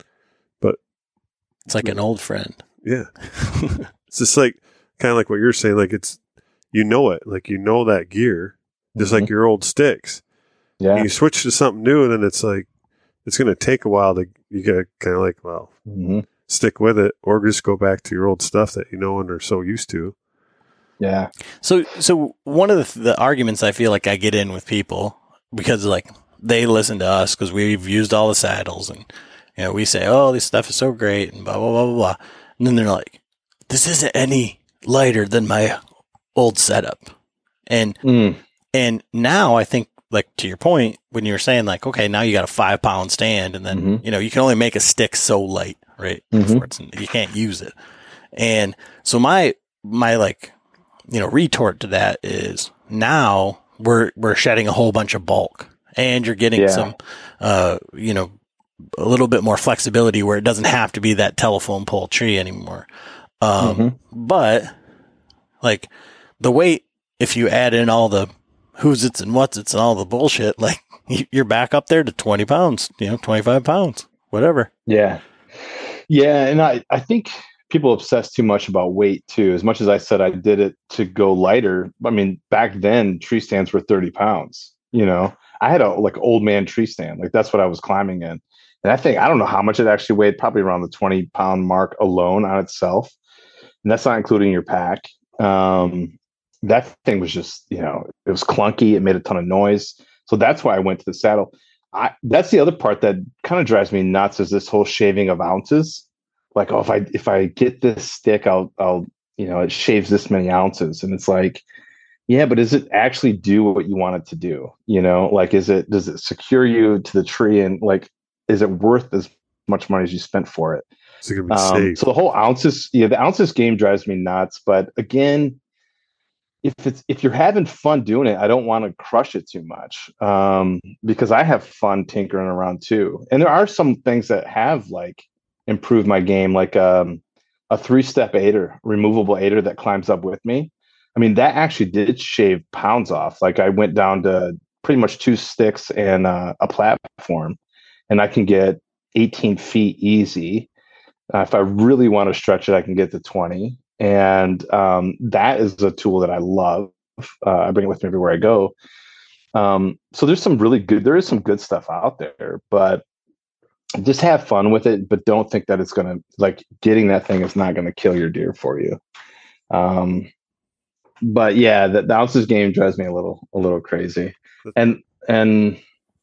but It's like an old friend. yeah, it's just like kind of like what you're saying. Like it's you know it, like you know that gear, just like your old sticks. Yeah. You switch to something new, and then it's like it's going to take a while to you got kind of like well Mhm. stick with it, or just go back to your old stuff that you know and are so used to. Yeah. So, so one of the, the arguments I feel like I get in with people because like they listen to us because we've used all the saddles and, you know, we say, oh, this stuff is so great and blah, blah, blah, blah, blah. And then they're like, this isn't any lighter than my old setup. And, Mm. and now I think like to your point, when you were saying like, okay, now you got a five pound stand and then, Mhm. you know, you can only make a stick so light, right? Mhm. Before it's, you can't use it. And so my, my like, you know, retort to that is now we're we're shedding a whole bunch of bulk, and you're getting Yeah. some, uh, you know, a little bit more flexibility where it doesn't have to be that telephone pole tree anymore. Um, Mhm. But like the weight, if you add in all the who's it's and what's it's and all the bullshit, like you- you're back up there to twenty pounds, you know, twenty-five pounds, whatever. Yeah. Yeah. And I, I think people obsess too much about weight too. As much as I said I did it to go lighter, I mean, back then tree stands were thirty pounds. You know, I had a like old man tree stand. Like that's what I was climbing in. And I think, I don't know how much it actually weighed, probably around the twenty pound mark alone on itself. And that's not including your pack. Um, that thing was just, you know, it was clunky. It made a ton of noise. So that's why I went to the saddle. I, that's the other part that kind of drives me nuts is this whole shaving of ounces. Like, oh, if I if I get this stick, I'll I'll you know it shaves this many ounces, and it's like, yeah, but does it actually do what you want it to do? You know, like, is it does it secure you to the tree, and like, is it worth as much money as you spent for it? Is it going to be Um, safe? so the whole ounces, yeah, the ounces game drives me nuts. But again, if it's if you're having fun doing it, I don't want to crush it too much um, because I have fun tinkering around too. And there are some things that have like improved my game, like um, a three-step aider, removable aider that climbs up with me. I mean, that actually did shave pounds off. Like I went down to pretty much two sticks and uh, a platform, and I can get eighteen feet easy. Uh, if I really want to stretch it, I can get to twenty. And um, that is a tool that I love. Uh, I bring it with me everywhere I go. Um, so there's some really good, there is some good stuff out there, but just have fun with it. But don't think that it's going to, like, getting that thing is not going to kill your deer for you. Um, but yeah, the, the ounces game drives me a little, a little crazy. And, and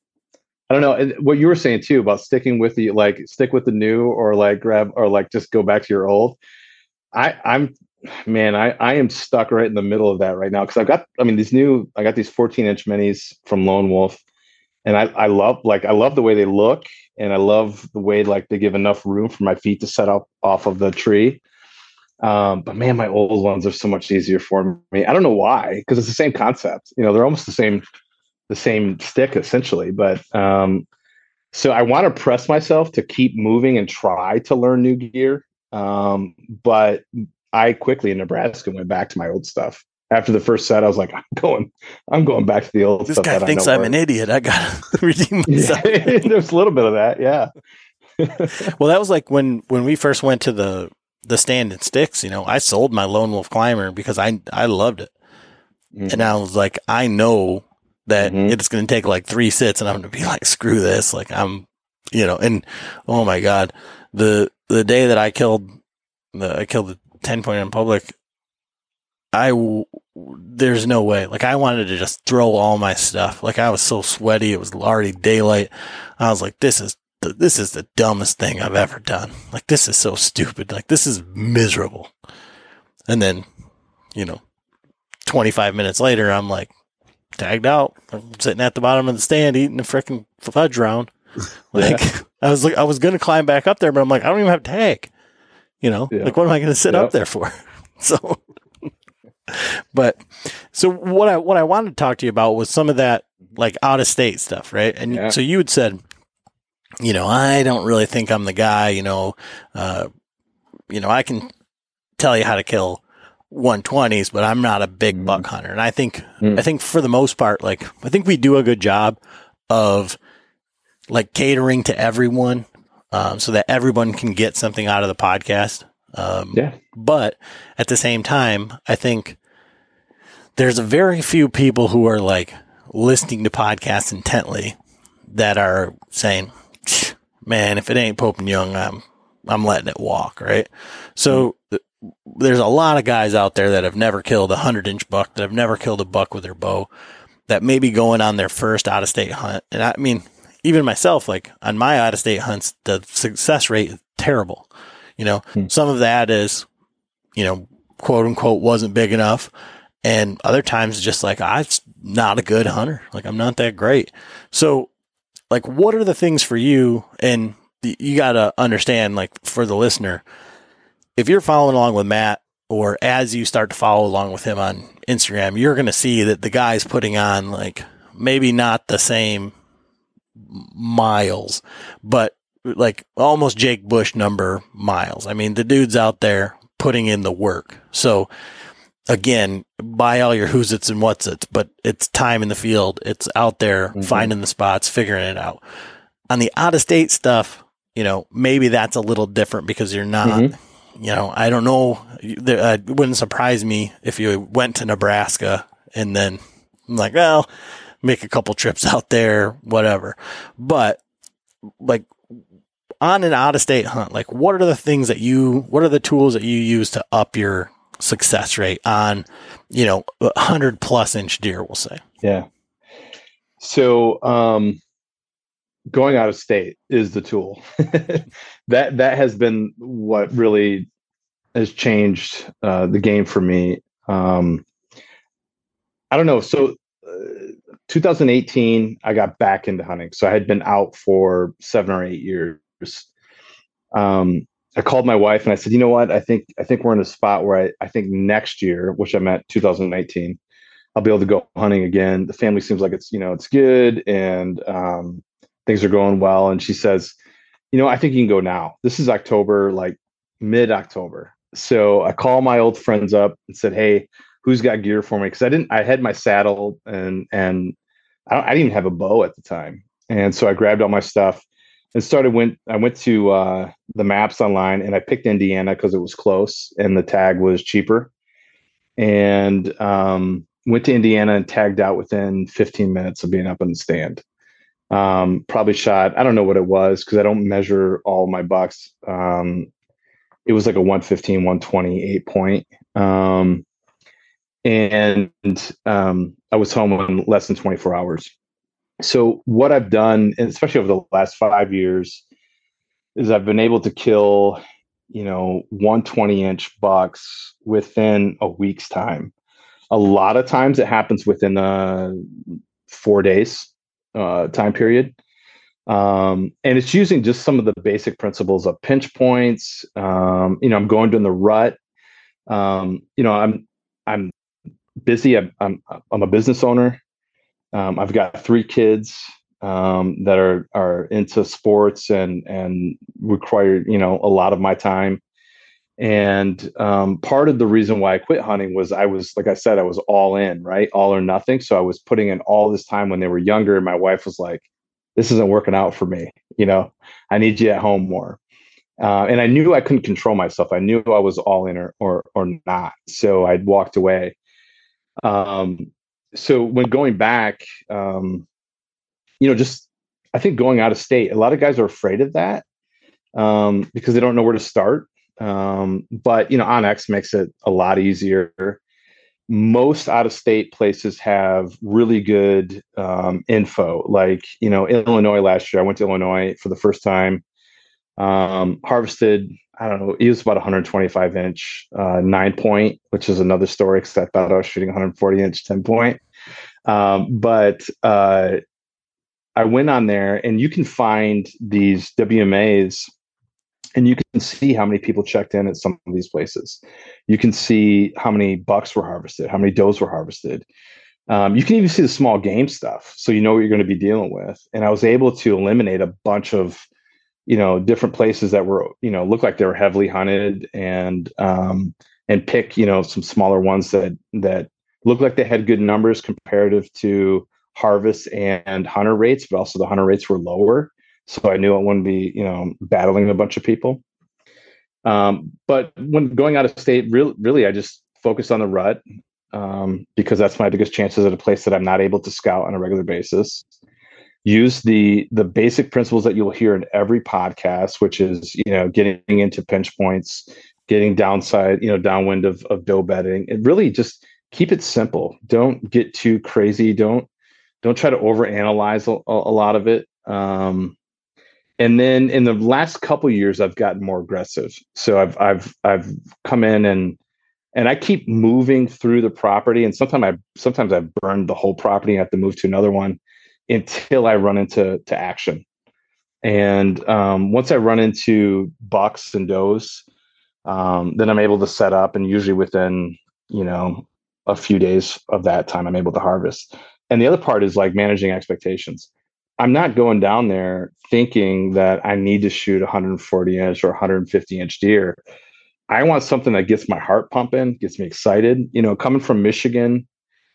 I don't know what you were saying too about sticking with the, like, stick with the new or like grab, or like just go back to your old. I, I'm, man, I, I am stuck right in the middle of that right now. Cause I've got, I mean, these new, I got these fourteen inch minis from Lone Wolf, and I, I love, like, I love the way they look, and I love the way, like, they give enough room for my feet to set up off of the tree. Um, but man, my old ones are so much easier for me. I don't know why, cause it's the same concept, you know, they're almost the same, the same stick essentially. But, um, so I want to press myself to keep moving and try to learn new gear. Um, but I quickly in Nebraska went back to my old stuff. after the first set, I was like, I'm going, I'm going back to the old this stuff. This guy that thinks I know I'm works. an idiot. I got to redeem myself. Yeah, there's a little bit of that. Yeah. Well, that was like when, when we first went to the, the Stand and Sticks, you know, I sold my Lone Wolf Climber because I, I loved it. Mm-hmm. And I was like, I know that mm-hmm. it's going to take like three sits and I'm going to be like, screw this. Like I'm, you know, and oh my God, the, the day that I killed the, I killed the ten point in public, I, w- there's no way. Like I wanted to just throw all my stuff. Like I was so sweaty. It was already daylight. I was like, this is, the, this is the dumbest thing I've ever done. Like this is so stupid. Like this is miserable. And then, you know, twenty-five minutes later, I'm like tagged out. I'm sitting at the bottom of the stand eating a freaking fudge round. Like yeah. I was like, I was going to climb back up there, but I'm like, I don't even have tag, you know, yeah. like what am I going to sit yeah. up there for? So, but so what I, what I wanted to talk to you about was some of that like out of state stuff. Right. And yeah. so you had said, you know, I don't really think I'm the guy, you know, uh, you know, I can tell you how to kill one twenties, but I'm not a big mm. buck hunter. And I think, mm. I think for the most part, like, I think we do a good job of like catering to everyone, um, so that everyone can get something out of the podcast. Um, yeah. But at the same time, I think there's a very few people who are like listening to podcasts intently that are saying, man, if it ain't Pope and Young, I'm, I'm letting it walk. Right. So mm. th- there's a lot of guys out there that have never killed a hundred inch buck, that have never killed a buck with their bow, that may be going on their first out of state hunt. And I mean, even myself, like on my out of state hunts, the success rate is terrible. You know, hmm. some of that is, you know, quote unquote, wasn't big enough. And other times just like, I'm not a good hunter. Like I'm not that great. So like, what are the things for you? And you got to understand, like for the listener, if you're following along with Matt, or as you start to follow along with him on Instagram, you're going to see that the guy's putting on like maybe not the same miles, but like almost Jake Bush number miles. I mean, the dude's out there putting in the work. So again, buy all your who's its and what's its, but it's time in the field. It's out there mm-hmm. finding the spots, figuring it out. On the out of state stuff, you know, maybe that's a little different because you're not, mm-hmm. you know, I don't know. It wouldn't surprise me if you went to Nebraska and then I'm like, well, make a couple trips out there, whatever. But like on an out of state hunt, like what are the things that you, what are the tools that you use to up your success rate on, you know, a hundred plus inch deer, we'll say? Yeah. So, um, going out of state is the tool. that, that has been what really has changed, uh, the game for me. Um, I don't know. So, uh, two thousand eighteen, I got back into hunting. So I had been out for seven or eight years. Um, I called my wife and I said, you know what? I think, I think we're in a spot where I, I think next year, which I'm at two thousand nineteen, I'll be able to go hunting again. The family seems like it's, you know, it's good. And, um, things are going well. And she says, you know, I think you can go now. This is October, like mid October. So I call my old friends up and said, hey, who's got gear for me? Cause I didn't, I had my saddle and, and I, don't, I didn't even have a bow at the time. And so I grabbed all my stuff and started, went, I went to, uh, the maps online and I picked Indiana cause it was close and the tag was cheaper, and, um, went to Indiana and tagged out within fifteen minutes of being up in the stand. Um, probably shot, I don't know what it was cause I don't measure all my bucks. Um, it was like a one fifteen, one twenty, eight point. Um, And um, I was home in less than twenty-four hours. So what I've done, and especially over the last five years, is I've been able to kill, you know, one twenty inch bucks within a week's time. A lot of times it happens within a four days uh, time period. Um, and it's using just some of the basic principles of pinch points. Um, you know, I'm going in the rut. Um, you know, I'm, I'm, busy. I'm, I'm, I'm a business owner. Um, I've got three kids um, that are, are into sports and, and require, you know, a lot of my time. And um, part of the reason why I quit hunting was I was, like I said, I was all in, right? All or nothing. So I was putting in all this time when they were younger. And my wife was like, this isn't working out for me. You know, I need you at home more. Uh, and I knew I couldn't control myself. I knew I was all in or, or, or not. So I'd walked away. Um, so when going back, um, you know, just, I think going out of state, a lot of guys are afraid of that um, because they don't know where to start. Um, but, you know, OnX makes it a lot easier. Most out of state places have really good um, info. Like, you know, Illinois last year, I went to Illinois for the first time, um, harvested, I don't know, it was about one twenty-five inch, uh, nine point, which is another story because I thought I was shooting one forty inch ten point. Um, but uh, I went on there and you can find these W M As and you can see how many people checked in at some of these places. You can see how many bucks were harvested, how many does were harvested. Um, you can even see the small game stuff. So you know what you're going to be dealing with. And I was able to eliminate a bunch of, you know, different places that were, you know, looked like they were heavily hunted and, um, and pick, you know, some smaller ones that, that looked like they had good numbers comparative to harvest and hunter rates, but also the hunter rates were lower. So I knew I wouldn't be, you know, battling a bunch of people. Um, but when going out of state, really, really, I just focused on the rut um, because that's my biggest chances at a place that I'm not able to scout on a regular basis. Use the the basic principles that you'll hear in every podcast, which is, you know, getting into pinch points, getting downside, you know, downwind of, of doe bedding. And really just keep it simple. Don't get too crazy. Don't don't try to overanalyze a, a lot of it. Um, And then in the last couple of years, I've gotten more aggressive. So I've I've I've come in and and I keep moving through the property. And sometimes I sometimes I've burned the whole property and have to move to another one until I run into to action. And um, once I run into bucks and does, um, then I'm able to set up. And usually within, you know, a few days of that time, I'm able to harvest. And the other part is like managing expectations. I'm not going down there thinking that I need to shoot one forty inch or one fifty inch deer. I want something that gets my heart pumping, gets me excited. You know, coming from Michigan,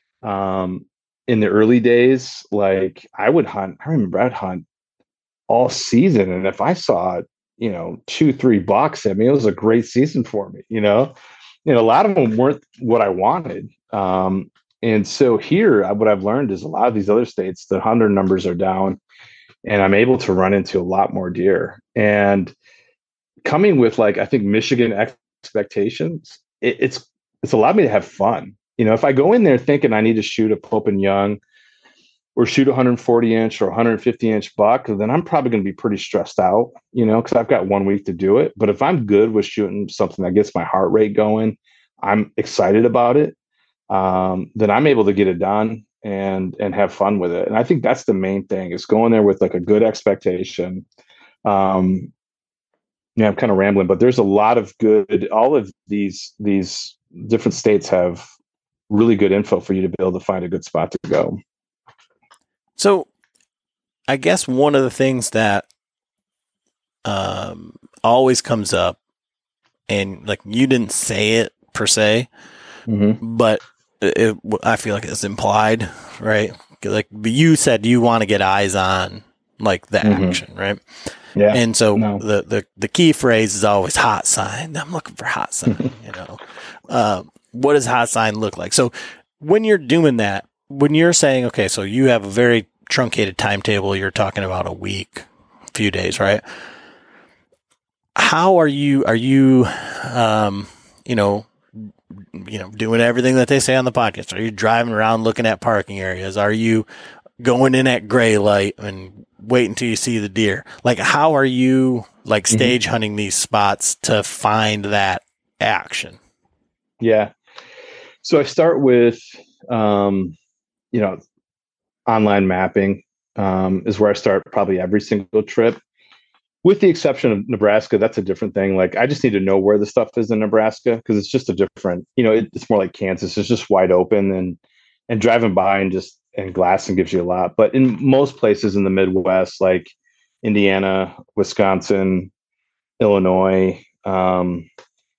um, in the early days, like I would hunt, I remember I'd hunt all season. And if I saw, you know, two, three bucks, I mean, it was a great season for me, you know, and a lot of them weren't what I wanted. Um, And so here, what I've learned is a lot of these other states, the hunter numbers are down and I'm able to run into a lot more deer. And coming with like, I think Michigan expectations, it, it's, it's allowed me to have fun. You know, if I go in there thinking I need to shoot a Pope and Young or shoot a one forty inch or one fifty inch buck, then I'm probably going to be pretty stressed out, you know, because I've got one week to do it. But if I'm good with shooting something that gets my heart rate going, I'm excited about it. Um, then I'm able to get it done and and have fun with it. And I think that's the main thing, is going there with like a good expectation. Um, yeah, I'm kind of rambling, but there's a lot of good, all of these these different states have really good info for you to be able to find a good spot to go. So I guess one of the things that um, always comes up, and like you didn't say it per se, mm-hmm. but It, I feel like it's implied, right? Like you said, you want to get eyes on like the mm-hmm. action, right? Yeah. And so no. the, the, the key phrase is always hot sign. I'm looking for hot sign, you know, uh, what does hot sign look like? So when you're doing that, when you're saying, okay, so you have a very truncated timetable, you're talking about a week, a few days, right? How are you, are you, um, you know, you know, doing everything that they say on the podcast? Are you driving around looking at parking areas? Are you going in at gray light and wait until you see the deer? Like, how are you like stage mm-hmm. hunting these spots to find that action? Yeah. So I start with, um, you know, online mapping um, is where I start probably every single trip. With the exception of Nebraska, that's a different thing. Like, I just need to know where the stuff is in Nebraska because it's just a different, you know, it, it's more like Kansas. It's just wide open and and driving by and just and glassing gives you a lot. But in most places in the Midwest, like Indiana, Wisconsin, Illinois, um,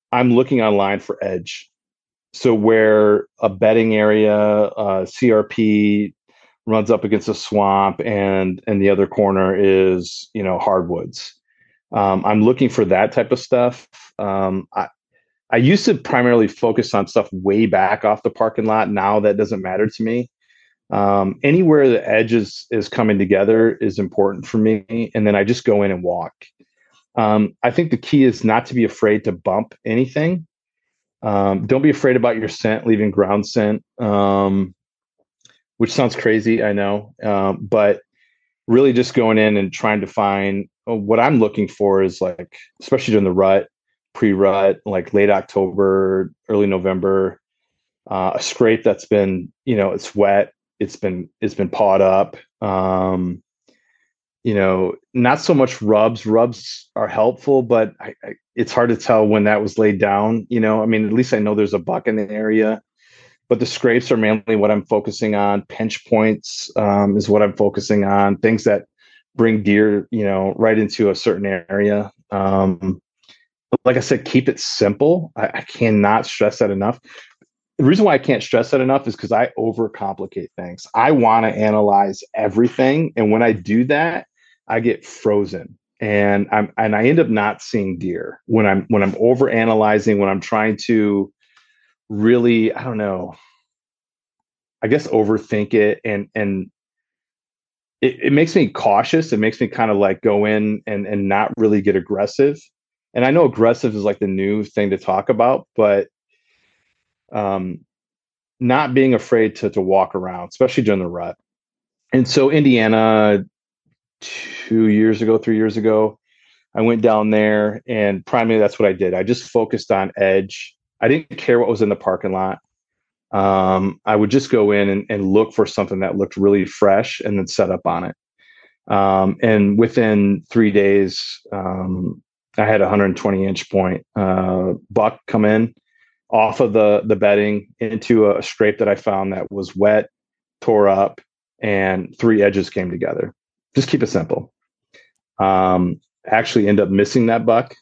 I'm looking online for edge. So where a bedding area, uh, C R P runs up against a swamp, and and the other corner is, you know, hardwoods. Um, I'm looking for that type of stuff. Um, I, I used to primarily focus on stuff way back off the parking lot. Now that doesn't matter to me. Um, anywhere the edge is, is coming together is important for me. And then I just go in and walk. Um, I think the key is not to be afraid to bump anything. Um, don't be afraid about your scent, leaving ground scent, um, which sounds crazy, I know. Um, but really just going in and trying to find uh, what I'm looking for is, like, especially during the rut, pre-rut, like late October, early November, uh, a scrape that's been, you know, it's wet. It's been, it's been pawed up. Um, you know, not so much rubs. Rubs are helpful, but I, I, it's hard to tell when that was laid down. You know, I mean, at least I know there's a buck in the area, but the scrapes are mainly what I'm focusing on. Pinch points um, is what I'm focusing on. Things that bring deer, you know, right into a certain area. Um, like I said, keep it simple. I, I cannot stress that enough. The reason why I can't stress that enough is because I overcomplicate things. I want to analyze everything, and when I do that, I get frozen, and I'm and I end up not seeing deer when I'm when I'm over analyzing, when I'm trying to really, I don't know, I guess overthink it, and and it, it makes me cautious. It makes me kind of like go in and and not really get aggressive. And I know aggressive is like the new thing to talk about, but um, not being afraid to to walk around, especially during the rut. And so Indiana, two years ago, three years ago, I went down there, and primarily that's what I did. I just focused on edge. I didn't care what was in the parking lot. Um, I would just go in and, and look for something that looked really fresh and then set up on it. Um, and within three days, um, I had a one hundred twenty inch point uh, buck come in off of the, the bedding into a scrape that I found that was wet, tore up, and three edges came together. Just keep it simple. Um, actually end up missing that buck,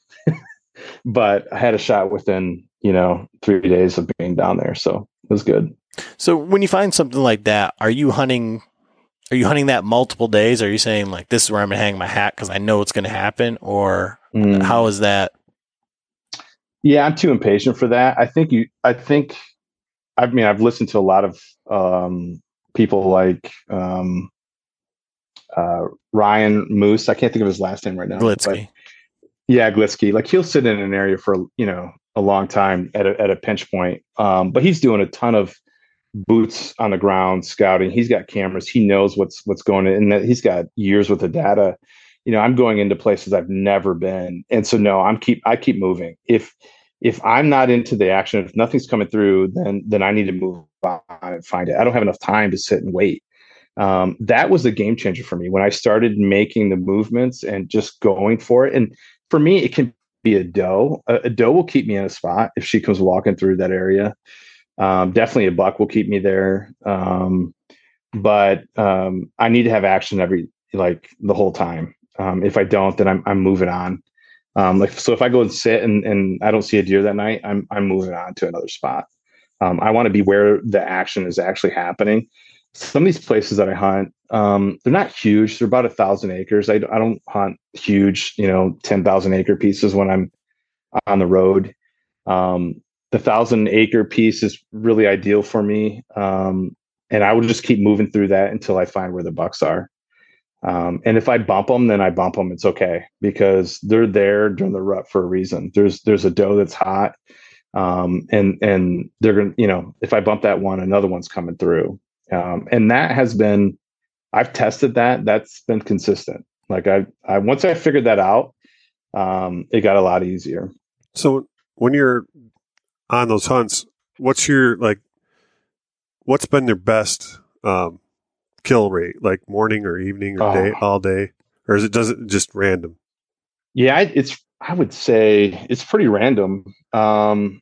but I had a shot within, you know, three days of being down there. So it was good. So when you find something like that, are you hunting, are you hunting that multiple days? Are you saying like, this is where I'm going to hang my hat because I know it's going to happen? Or mm. how is that? Yeah, I'm too impatient for that. I think you, I think, I mean, I've listened to a lot of um, people like um, uh, Ryan Moose. I can't think of his last name right now. Glitzky. Yeah, Glitzky. Like he'll sit in an area for, you know, a long time at a, at a pinch point. Um, but he's doing a ton of boots on the ground scouting. He's got cameras. He knows what's, what's going on, and that he's got years worth of data. You know, I'm going into places I've never been. And so, no, I'm keep, I keep moving. If, if I'm not into the action, if nothing's coming through, then, then I need to move on and find it. I don't have enough time to sit and wait. Um, that was a game changer for me when I started making the movements and just going for it. And for me, it can be a doe. A, a doe will keep me in a spot if she comes walking through that area. Um, definitely a buck will keep me there. Um, but um, I need to have action every, like the whole time. Um, if I don't, then I'm, I'm moving on. Um, like, so if I go and sit and, and I don't see a deer that night, I'm, I'm moving on to another spot. Um, I want to be where the action is actually happening. Some of these places that I hunt, um, they're not huge. They're about a thousand acres. I, I don't hunt huge, you know, ten thousand acre pieces when I'm on the road. Um, the thousand acre piece is really ideal for me. Um, and I will just keep moving through that until I find where the bucks are. Um, and if I bump them, then I bump them. It's okay because they're there during the rut for a reason. There's, there's a doe that's hot. Um, and, and they're going to, you know, if I bump that one, another one's coming through. Um, and that has been, I've tested that. That's been consistent. Like I, I, once I figured that out, um, it got a lot easier. So when you're on those hunts, what's your, like, what's been your best, um, kill rate, like morning or evening or oh. day, all day, or is it, does it just random? Yeah, it's, I would say it's pretty random. Um,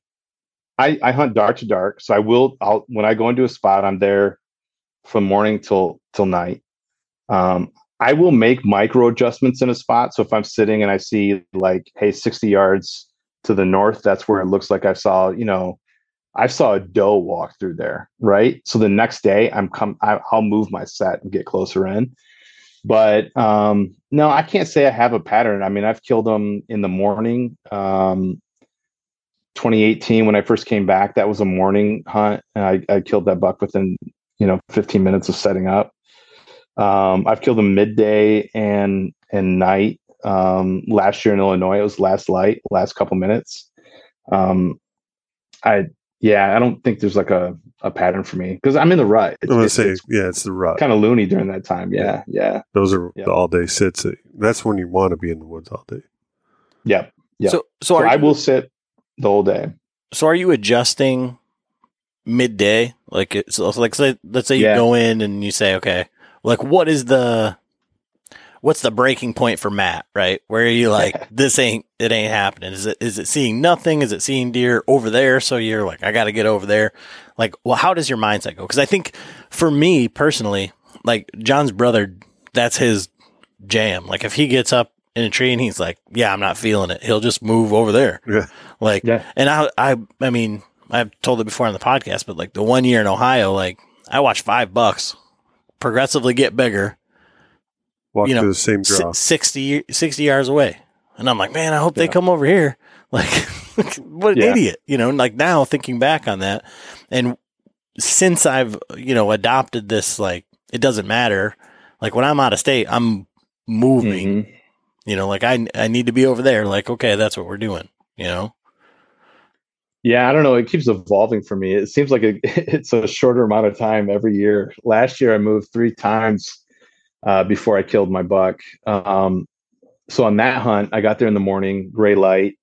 I, I hunt dark to dark. So I will, I'll, when I go into a spot, I'm there from morning till, till night. Um, I will make micro adjustments in a spot. So if I'm sitting and I see like, hey, sixty yards to the north, that's where it looks like I saw, you know, I saw a doe walk through there. Right. So the next day I'm come, I, I'll move my set and get closer in. But um, no, I can't say I have a pattern. I mean, I've killed them in the morning. Um, twenty eighteen, when I first came back, that was a morning hunt. And I, I killed that buck within, you know, fifteen minutes of setting up. Um, I've killed them midday and and night. Um, last year in Illinois, it was last light, last couple minutes. Um, I yeah, I don't think there's like a, a pattern for me because I'm in the rut. It's, I'm gonna say, yeah, it's the rut. Kind of loony during that time. Yeah, yeah. yeah. Those are yep. the all day sits. That's when you want to be in the woods all day. Yep. Yep. So, so, so you, I will sit the whole day. So, are you adjusting midday? Like, it's so like, say, let's say you yeah. go in and you say, okay, like, what is the what's the breaking point for Matt, right? Where are you like, this ain't, it ain't happening. Is it, is it seeing nothing? Is it seeing deer over there? So you're like, I got to get over there. Like, well, how does your mindset go? Cause I think for me personally, like John's brother, that's his jam. Like if he gets up in a tree and he's like, yeah, I'm not feeling it, he'll just move over there. Yeah. Like, yeah. and I, I, I mean, I've told it before on the podcast, but like the one year in Ohio, like I watched five bucks progressively get bigger. Walk you know, to the same draw. sixty, sixty yards away. And I'm like, man, I hope yeah. they come over here. Like, what an yeah. idiot, you know, like now thinking back on that. And since I've, you know, adopted this, like, it doesn't matter. Like when I'm out of state, I'm moving, mm-hmm. you know, like I, I need to be over there. Like, okay, that's what we're doing, you know? Yeah. I don't know. It keeps evolving for me. It seems like a, it's a shorter amount of time every year. Last year I moved three times Uh, before I killed my buck. Um, so on that hunt, I got there in the morning, gray light,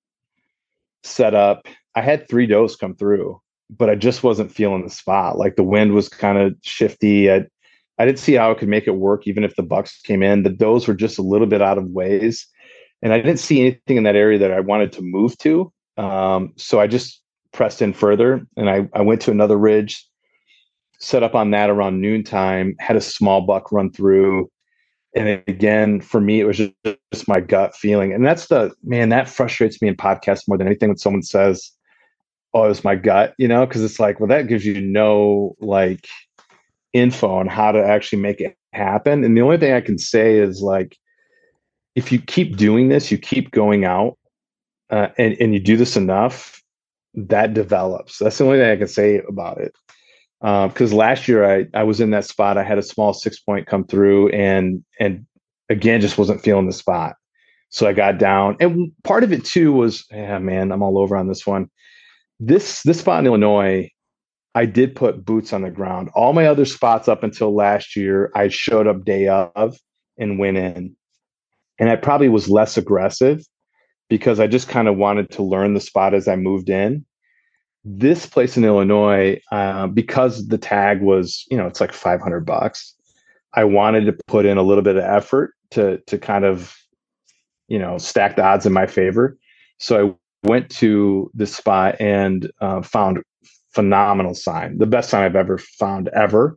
set up. I had three does come through, but I just wasn't feeling the spot. Like the wind was kind of shifty. I, I didn't see how I could make it work, even if the bucks came in. The does were just a little bit out of ways. And I didn't see anything in that area that I wanted to move to. Um, so I just pressed in further and I, I went to another ridge, set up on that around noontime, had a small buck run through. And again, for me, it was just, just my gut feeling. And that's the, man, that frustrates me in podcasts more than anything when someone says, oh, it was my gut, you know, because it's like, well, that gives you no like info on how to actually make it happen. And the only thing I can say is like, if you keep doing this, you keep going out uh, and, and you do this enough, that develops. That's the only thing I can say about it. Because um, last year I, I was in that spot. I had a small six point come through and and again, just wasn't feeling the spot. So I got down. And part of it too was, yeah, man, I'm all over on this one. This this spot in Illinois, I did put boots on the ground. All my other spots up until last year, I showed up day of and went in. And I probably was less aggressive because I just kind of wanted to learn the spot as I moved in. This place in Illinois, uh, because the tag was, you know, it's like five hundred bucks. I wanted to put in a little bit of effort to, to kind of, you know, stack the odds in my favor. So I went to this spot and uh, found phenomenal sign, the best sign I've ever found ever.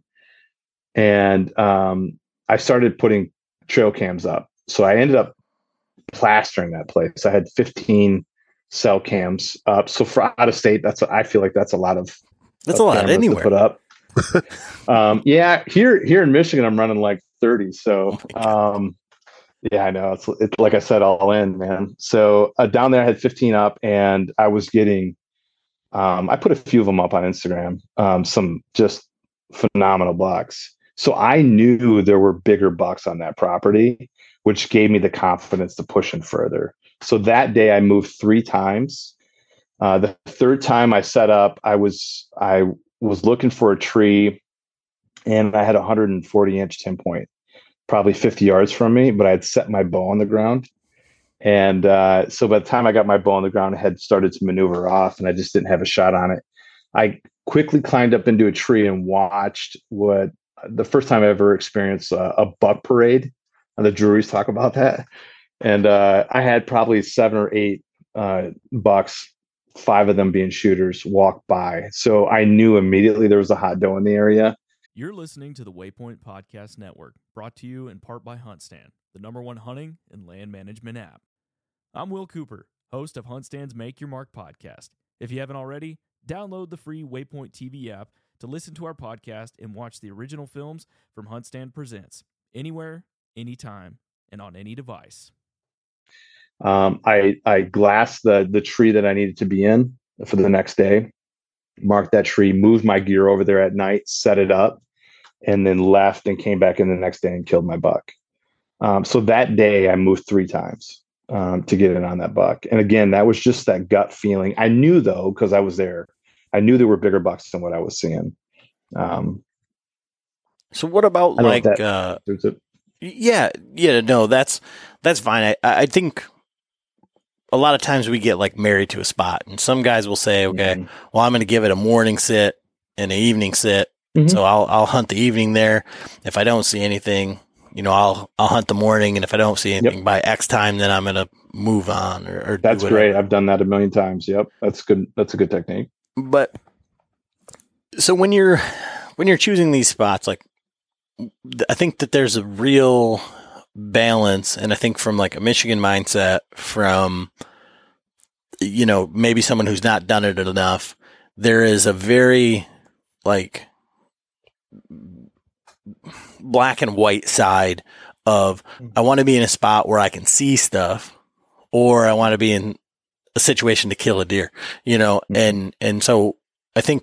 And um, I started putting trail cams up. So I ended up plastering that place. I had fifteen cell cams up. So for out of state, that's I feel like that's a lot of that's of a lot anywhere to put up. um, yeah, here here in Michigan, I'm running like thirty. So um, yeah, I know it's it's like I said, all in, man. So uh, down there, I had fifteen up, and I was getting. Um, I put a few of them up on Instagram. Um, some just phenomenal bucks. So I knew there were bigger bucks on that property, which gave me the confidence to push in further. So that day I moved three times. Uh, the third time I set up, I was I was looking for a tree, and I had a one hundred forty inch ten point, probably fifty yards from me, but I had set my bow on the ground. And uh, so by the time I got my bow on the ground, I had started to maneuver off, and I just didn't have a shot on it. I quickly climbed up into a tree and watched what the first time I ever experienced a, a buck parade. And the Drury's talk about that. And uh, I had probably seven or eight uh, bucks, five of them being shooters, walk by. So I knew immediately there was a hot doe in the area. You're listening to the Waypoint Podcast Network, brought to you in part by HuntStand, the number one hunting and land management app. I'm Will Cooper, host of HuntStand's Make Your Mark podcast. If you haven't already, download the free Waypoint T V app to listen to our podcast and watch the original films from HuntStand Presents, anywhere, anytime, and on any device. Um, I I glassed the the tree that I needed to be in for the next day, marked that tree, moved my gear over there at night, set it up, and then left and came back in the next day and killed my buck. Um, so that day I moved three times um, to get in on that buck. And again, that was just that gut feeling. I knew though, because I was there, I knew there were bigger bucks than what I was seeing. Um, so what about like, that, uh, a, yeah, yeah, no, that's, that's fine. I, I think a lot of times we get like married to a spot, and some guys will say, okay, mm-hmm. well, I'm going to give it a morning sit and an evening sit. Mm-hmm. So I'll, I'll hunt the evening there. If I don't see anything, you know, I'll, I'll hunt the morning. And if I don't see anything yep. by X time, then I'm going to move on or, or that's great. I've done that a million times. Yep. That's good. That's a good technique. But so when you're, when you're choosing these spots, like I think that there's a real balance. And I think from like a Michigan mindset, from, you know, maybe someone who's not done it enough, there is a very like black and white side of I want to be in a spot where I can see stuff, or I want to be in a situation to kill a deer, you know? Mm-hmm. And, and so I think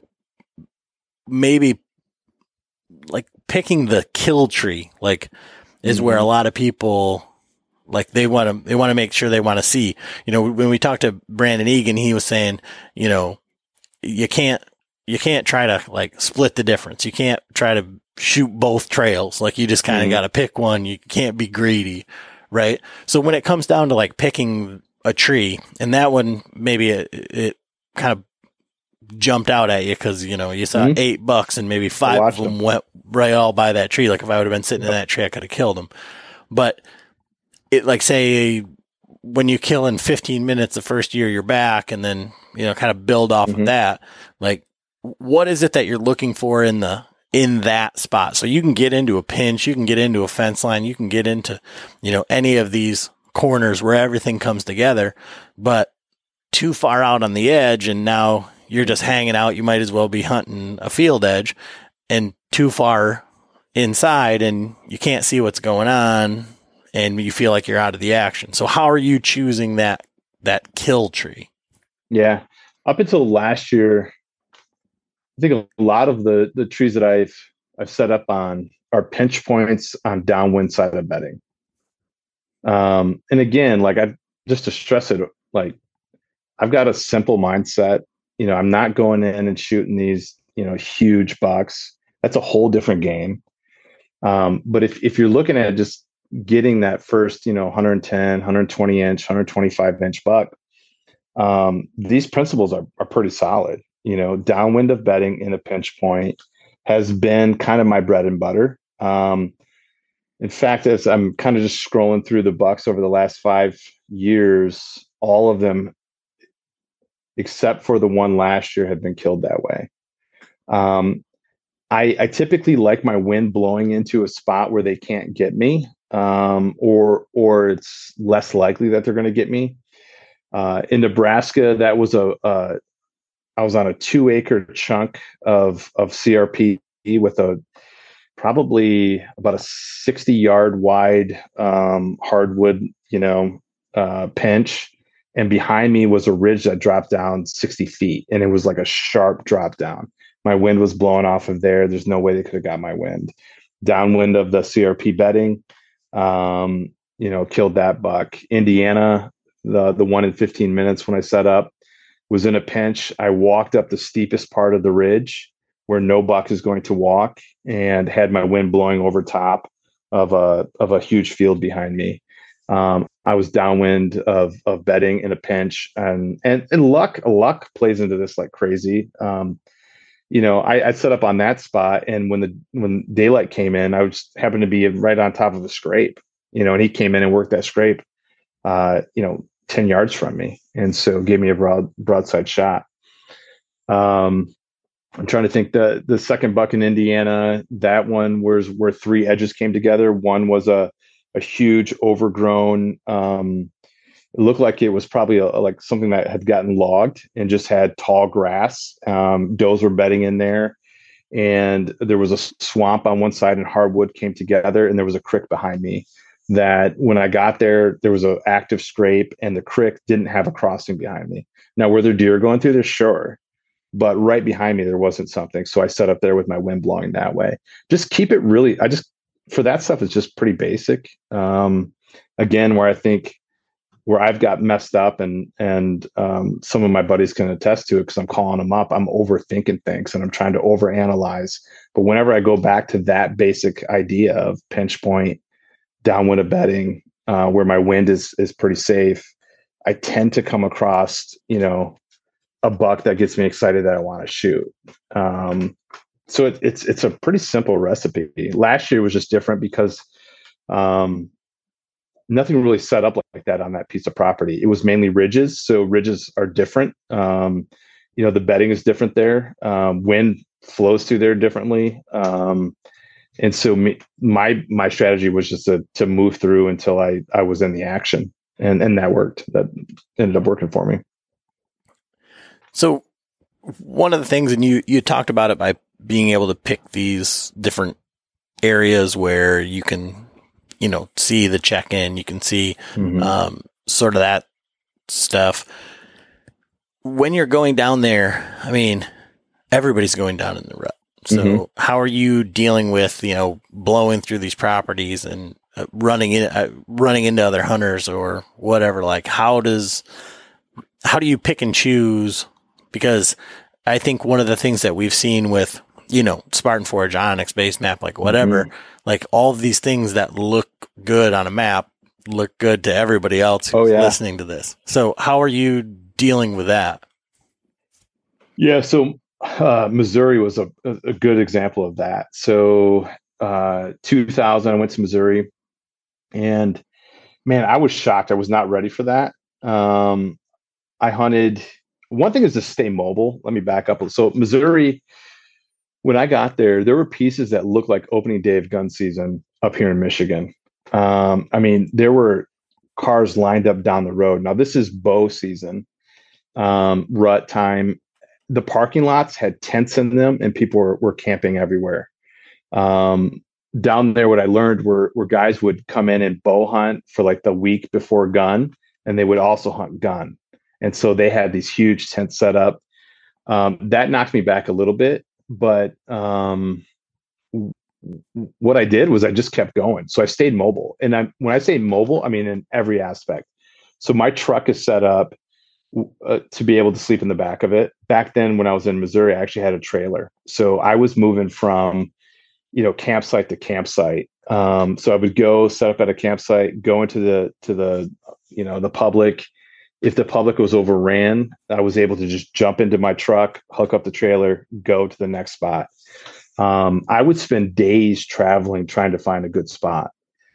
maybe like picking the kill tree, like is mm-hmm. where a lot of people, like they want to, they want to make sure they want to see, you know, when we talked to Brandon Egan, he was saying, you know, you can't, you can't try to like split the difference. You can't try to shoot both trails. Like you just kind of mm-hmm. got to pick one. You can't be greedy. Right. So when it comes down to like picking a tree, and that one, maybe it, it kind of jumped out at you because, you know, you saw mm-hmm. eight bucks and maybe five of them, them went right all by that tree. Like if I would have been sitting yep. in that tree, I could have killed them. But it like say when you kill in fifteen minutes the first year you're back, and then, you know, kind of build off mm-hmm. of that, like what is it that you're looking for in the, in that spot? So you can get into a pinch, you can get into a fence line, you can get into, you know, any of these corners where everything comes together, but too far out on the edge, and now you're just hanging out. You might as well be hunting a field edge, and too far inside and you can't see what's going on and you feel like you're out of the action. So how are you choosing that, that kill tree? Yeah. Up until last year, I think a lot of the, the trees that I've, I've set up on are pinch points on downwind side of bedding. Um, and again, like I just to stress it, like I've got a simple mindset. You know, I'm not going in and shooting these, you know, huge bucks. That's a whole different game. Um, but if, if you're looking at just getting that first, you know, one ten, one twenty inch, one twenty-five inch buck, um, these principles are, are pretty solid. You know, downwind of bedding in a pinch point has been kind of my bread and butter. Um, in fact, as I'm kind of just scrolling through the bucks over the last five years, all of them, except for the one last year, have been killed that way. Um, I, I typically like my wind blowing into a spot where they can't get me, um, or or it's less likely that they're going to get me. Uh, in Nebraska, that was a, a I was on a two acre chunk of, of C R P with a probably about a sixty yard wide um, hardwood, you know, uh, pinch. And behind me was a ridge that dropped down sixty feet. And it was like a sharp drop down. My wind was blowing off of there. There's no way they could have got my wind. Downwind of the C R P bedding, um, you know, killed that buck. Indiana, the, the one in fifteen minutes when I set up, was in a pinch. I walked up the steepest part of the ridge where no buck is going to walk, and had my wind blowing over top of a of a huge field behind me. Um, I was downwind of of bedding in a pinch, and and and luck luck plays into this like crazy. Um, you know, I, I set up on that spot, and when the when daylight came in, I was happened to be right on top of a scrape. You know, and he came in and worked that scrape. Uh, you know, ten yards from me, and so gave me a broad broadside shot. Um, I'm trying to think the the second buck in Indiana. That one was where three edges came together. One was a a huge overgrown um, It looked like it was probably a, like something that had gotten logged and just had tall grass. Um, does were bedding in there, and there was a swamp on one side and hardwood came together, and there was a creek behind me that when I got there, there was an active scrape, and the creek didn't have a crossing behind me. Now, were there deer going through there? Sure. But right behind me, there wasn't something. So I set up there with my wind blowing that way. Just keep it really, I just, for that stuff, it's just pretty basic. Um, again, where I think, where I've got messed up and, and um, some of my buddies can attest to it because I'm calling them up, I'm overthinking things and I'm trying to overanalyze. But whenever I go back to that basic idea of pinch point, downwind of bedding, uh, where my wind is, is pretty safe, I tend to come across, you know, a buck that gets me excited that I want to shoot. Um, so it, it's it's a pretty simple recipe. Last year was just different because um, nothing really set up like that on that piece of property. It was mainly ridges, so ridges are different. Um, you know, the bedding is different there. Um, wind flows through there differently, um, and so me, my my strategy was just to to move through until I I was in the action, and and that worked. That ended up working for me. So one of the things, and you, you talked about it by being able to pick these different areas where you can, you know, see the check-in, you can see mm-hmm. um, sort of that stuff. When you're going down there, I mean, everybody's going down in the rut. So mm-hmm. how are you dealing with, you know, blowing through these properties and uh, running in, uh, running into other hunters or whatever? Like, how does, how do you pick and choose? Because I think one of the things that we've seen with, you know, Spartan Forge, Onyx, Base Map, like whatever, mm-hmm. like all of these things that look good on a map look good to everybody else who's oh, yeah. listening to this. So how are you dealing with that? Yeah. So uh, Missouri was a, a good example of that. So uh, two thousand, I went to Missouri and man, I was shocked. I was not ready for that. Um, I hunted. One thing is to stay mobile. Let me back up. So Missouri, when I got there, there were pieces that looked like opening day of gun season up here in Michigan. Um, I mean, there were cars lined up down the road. Now this is bow season, um, rut time. The parking lots had tents in them and people were, were camping everywhere. Um, down there, what I learned were, were guys would come in and bow hunt for like the week before gun, and they would also hunt gun. And so they had these huge tents set up. Um, that knocked me back a little bit, but um, w- what I did was I just kept going. So I stayed mobile. And I, when I say mobile, I mean in every aspect. So my truck is set up uh, to be able to sleep in the back of it. Back then, when I was in Missouri, I actually had a trailer. So I was moving from, you know, campsite to campsite. Um, so I would go set up at a campsite, go into the to the, you know, the public. If the public was overran, I was able to just jump into my truck, hook up the trailer, go to the next spot. Um, I would spend days traveling, trying to find a good spot.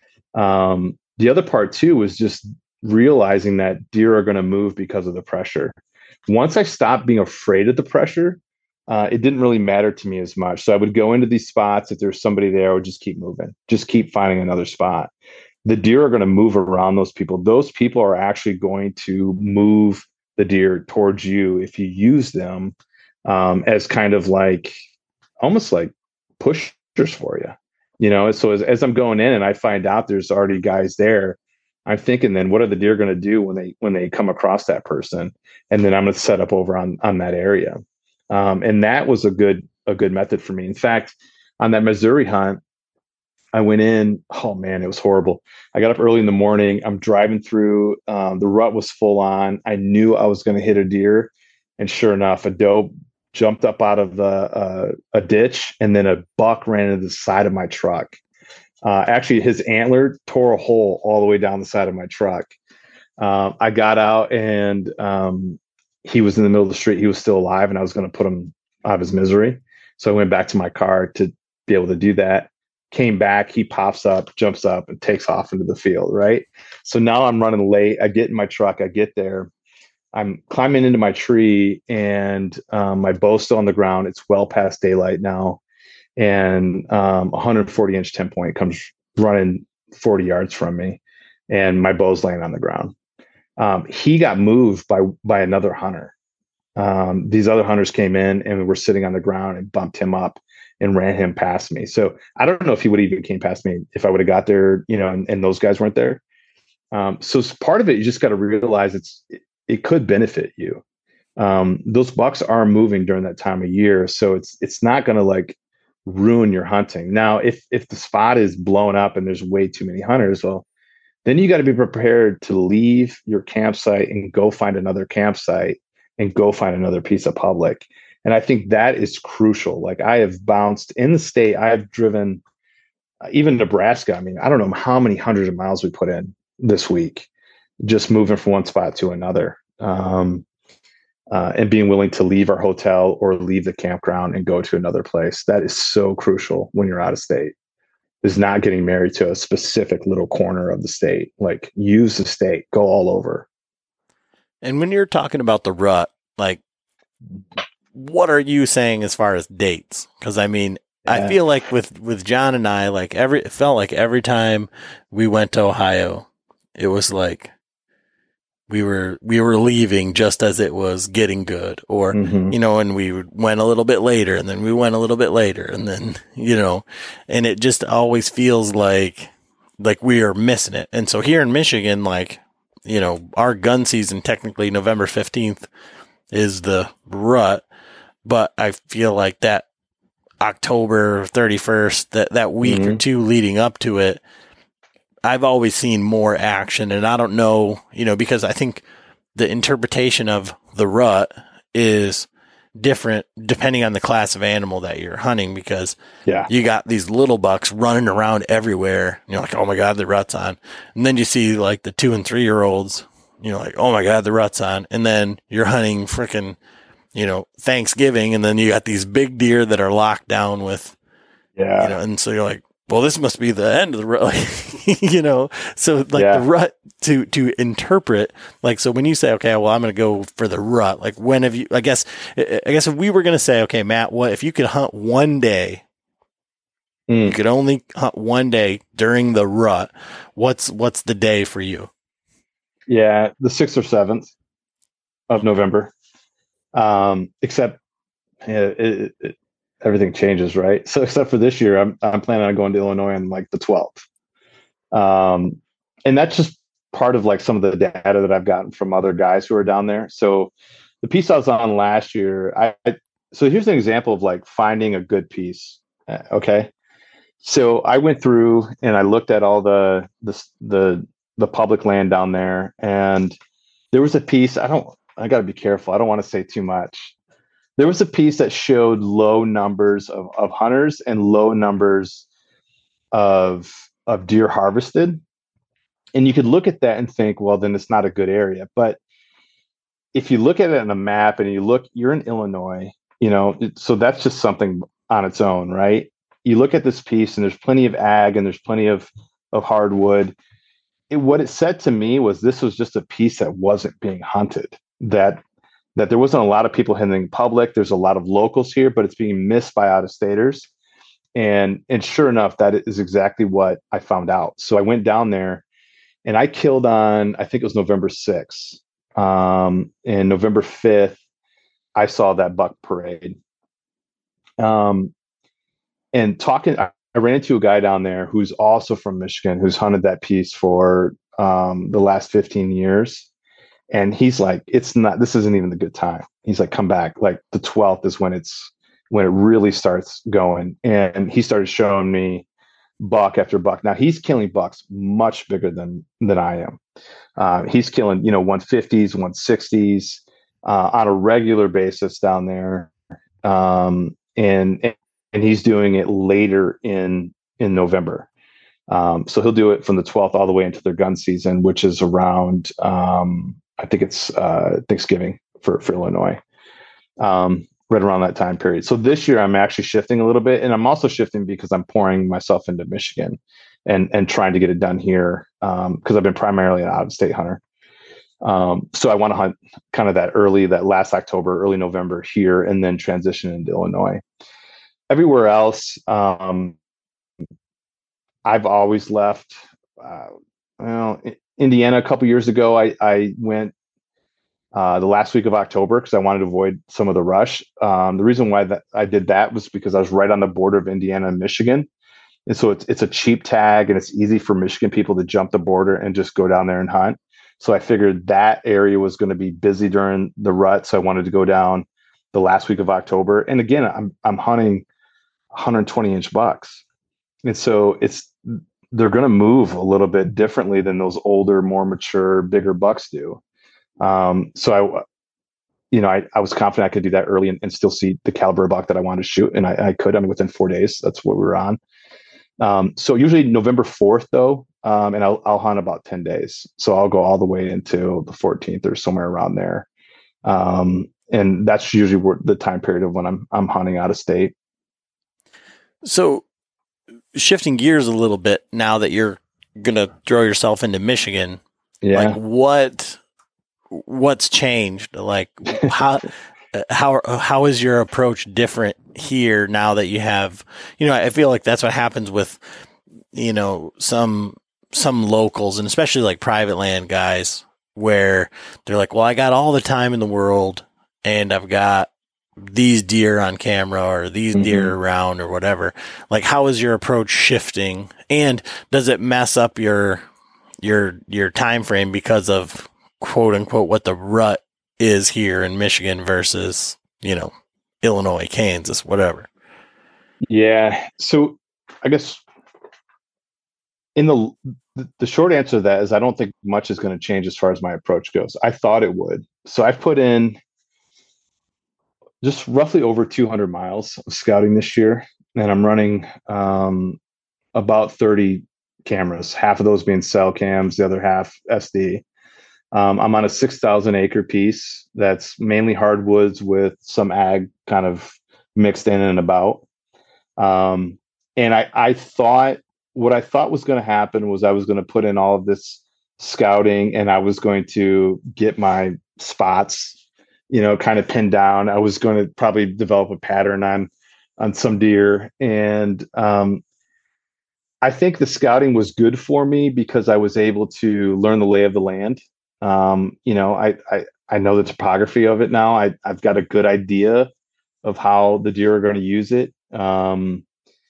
Um, the other part too was just realizing that deer are going to move because of the pressure. Once I stopped being afraid of the pressure, uh, it didn't really matter to me as much. So I would go into these spots. If there's somebody there, I would just keep moving, just keep finding another spot. The deer are going to move around those people. Those people are actually going to move the deer towards you if you use them um, as kind of like, almost like pushers for you, you know? So as, as I'm going in and I find out there's already guys there, I'm thinking then what are the deer going to do when they, when they come across that person? And then I'm going to set up over on, on that area. Um, and that was a good, a good method for me. In fact, on that Missouri hunt, I went in, oh man, it was horrible. I got up early in the morning. I'm driving through, um, the rut was full on. I knew I was going to hit a deer. And sure enough, a doe jumped up out of the, uh, a ditch, and then a buck ran into the side of my truck. Uh, actually, his antler tore a hole all the way down the side of my truck. Um, I got out and um, he was in the middle of the street. He was still alive, and I was going to put him out of his misery. So I went back to my car to be able to do that. Came back, he pops up, jumps up, and takes off into the field, right? So now I'm running late. I get in my truck. I get there. I'm climbing into my tree, and um, my bow's still on the ground. It's well past daylight now. And um, a one hundred forty inch ten point comes running forty yards from me, and my bow's laying on the ground. Um, he got moved by by another hunter. Um, these other hunters came in and were sitting on the ground and bumped him up and ran him past me. So I don't know if he would even came past me if I would have got there, you know, and, and those guys weren't there. Um, so it's part of it, you just got to realize it's it, it could benefit you. Um, those bucks are moving during that time of year, so it's it's not going to like ruin your hunting. Now, if if the spot is blown up and there's way too many hunters, well, then you got to be prepared to leave your campsite and go find another campsite and go find another piece of public. And I think that is crucial. Like I have bounced in the state, I have driven uh, even Nebraska. I mean, I don't know how many hundreds of miles we put in this week, just moving from one spot to another. Um, Uh, and being willing to leave our hotel or leave the campground and go to another place. That is so crucial when you're out of state, is not getting married to a specific little corner of the state. Like use the state, go all over. And when you're talking about the rut, like what are you saying as far as dates? Because I mean, yeah. I feel like with, with John and I, like every, it felt like every time we went to Ohio, it was like, we were, we were leaving just as it was getting good, or, mm-hmm. you know, and we went a little bit later and then we went a little bit later and then, you know, and it just always feels like, like we are missing it. And so here in Michigan, like, you know, our gun season, technically November fifteenth is the rut, but I feel like that October thirty-first, that, that week mm-hmm. or two leading up to it, I've always seen more action, and I don't know, you know, because I think the interpretation of the rut is different depending on the class of animal that you're hunting, because yeah. you got these little bucks running around everywhere. And you're like, oh my God, the rut's on. And then you see like the two and three year olds, you know, like, oh my God, the rut's on. And then you're hunting freaking, you know, Thanksgiving. And then you got these big deer that are locked down with, yeah. you know, and so you're like, well, this must be the end of the rut, you know? So like yeah. the rut to, to interpret, like, so when you say, okay, well, I'm going to go for the rut, like when have you, I guess, I guess if we were going to say, okay, Matt, what if you could hunt one day, mm. you could only hunt one day during the rut, what's, what's the day for you? Yeah. The sixth or seventh of November. Um, except yeah, it, it, everything changes, right? So except for this year, I'm I'm planning on going to Illinois on like the twelfth. Um, and that's just part of like some of the data that I've gotten from other guys who are down there. So the piece I was on last year, I, I so here's an example of like finding a good piece. Uh, okay. So I went through and I looked at all the the the the public land down there, and there was a piece. I don't. I got to be careful. I don't want to say too much. There was a piece that showed low numbers of, of hunters and low numbers of of deer harvested. And you could look at that and think, well, then it's not a good area. But if you look at it on a map and you look, you're in Illinois, you know, so that's just something on its own, right? You look at this piece and there's plenty of ag and there's plenty of, of hardwood. It, what it said to me was this was just a piece that wasn't being hunted, that that there wasn't a lot of people hunting public. There's a lot of locals here, but it's being missed by out-of-staters. And, and sure enough, that is exactly what I found out. So I went down there and I killed on, I think it was November sixth. Um, and November fifth, I saw that buck parade. Um, and talking, I, I ran into a guy down there who's also from Michigan, who's hunted that piece for um, the last fifteen years. And he's like, it's not, this isn't even the good time. He's like, come back. Like the twelfth is when it's, when it really starts going. And he started showing me buck after buck. Now he's killing bucks much bigger than, than I am. Uh, he's killing, you know, one fifties, one sixties uh, on a regular basis down there. Um, and, and he's doing it later in, in November. Um, so he'll do it from the twelfth all the way into their gun season, which is around, um, I think it's uh, Thanksgiving for, for Illinois, um, right around that time period. So this year I'm actually shifting a little bit, and I'm also shifting because I'm pouring myself into Michigan and, and trying to get it done here. Um, cause I've been primarily an out of state hunter. Um, so I want to hunt kind of that early, that last October, early November here, and then transition into Illinois. Everywhere else, um, I've always left, uh, well, Indiana a couple years ago. I, I went uh, the last week of October because I wanted to avoid some of the rush. Um, the reason why that I did that was because I was right on the border of Indiana and Michigan. And so it's, it's a cheap tag and it's easy for Michigan people to jump the border and just go down there and hunt. So I figured that area was going to be busy during the rut. So I wanted to go down the last week of October. And again, I'm, I'm hunting one hundred twenty inch bucks. And so it's, they're going to move a little bit differently than those older, more mature, bigger bucks do. Um, so I, you know, I, I was confident I could do that early and, and still see the caliber of buck that I wanted to shoot. And I, I could, I mean, within four days, that's what we were on. Um, so usually November fourth though, um, and I'll, I'll hunt about ten days. So I'll go all the way until the fourteenth or somewhere around there. Um, and that's usually where the time period of when I'm, I'm hunting out of state. So shifting gears a little bit now that you're going to throw yourself into Michigan, yeah. like what, what's changed? Like how, how, how is your approach different here now that you have, you know, I feel like that's what happens with, you know, some, some locals and especially like private land guys where they're like, well, I got all the time in the world and I've got these deer on camera or these mm-hmm. deer around or whatever. Like, how is your approach shifting? And does it mess up your, your, your time frame because of quote unquote, what the rut is here in Michigan versus, you know, Illinois, Kansas, whatever? Yeah. So I guess in the, the short answer to that is I don't think much is going to change as far as my approach goes. I thought it would. So I've put in just roughly over two hundred miles of scouting this year. And I'm running um, about thirty cameras, half of those being cell cams, the other half S D. Um, I'm on a six thousand acre piece that's mainly hardwoods with some ag kind of mixed in and about. Um, and I, I thought, what I thought was going to happen was I was going to put in all of this scouting and I was going to get my spots, you know, kind of pinned down. I was going to probably develop a pattern on, on some deer. And um, I think the scouting was good for me because I was able to learn the lay of the land. Um, you know, I, I, I know the topography of it now. I, I've got a good idea of how the deer are going to use it. Um,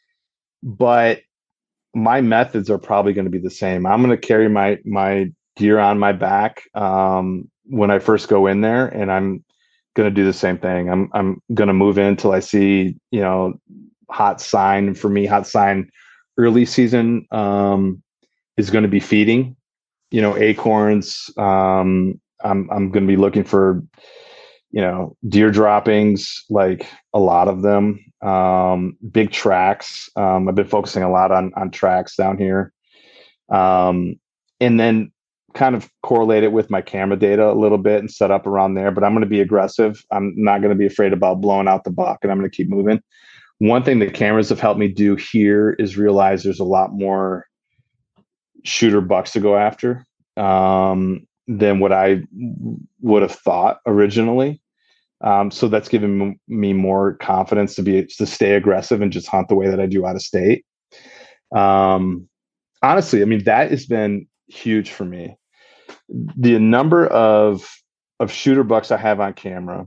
but my methods are probably going to be the same. I'm going to carry my, my deer on my back um, when I first go in there, and I'm going to do the same thing. I'm, I'm going to move in until I see, you know, hot sign. For me, hot sign early season um, is going to be feeding, you know, acorns. Um, I'm, I'm going to be looking for, you know, deer droppings, like a lot of them, um, big tracks. Um, I've been focusing a lot on, on tracks down here. Um, and then kind of correlate it with my camera data a little bit and set up around there, but I'm going to be aggressive. I'm not going to be afraid about blowing out the buck, and I'm going to keep moving. One thing the cameras have helped me do here is realize there's a lot more shooter bucks to go after um, than what I would have thought originally. Um, so that's given me more confidence to be, to stay aggressive and just hunt the way that I do out of state. Um, honestly, I mean, that has been huge for me. The number of, of shooter bucks I have on camera,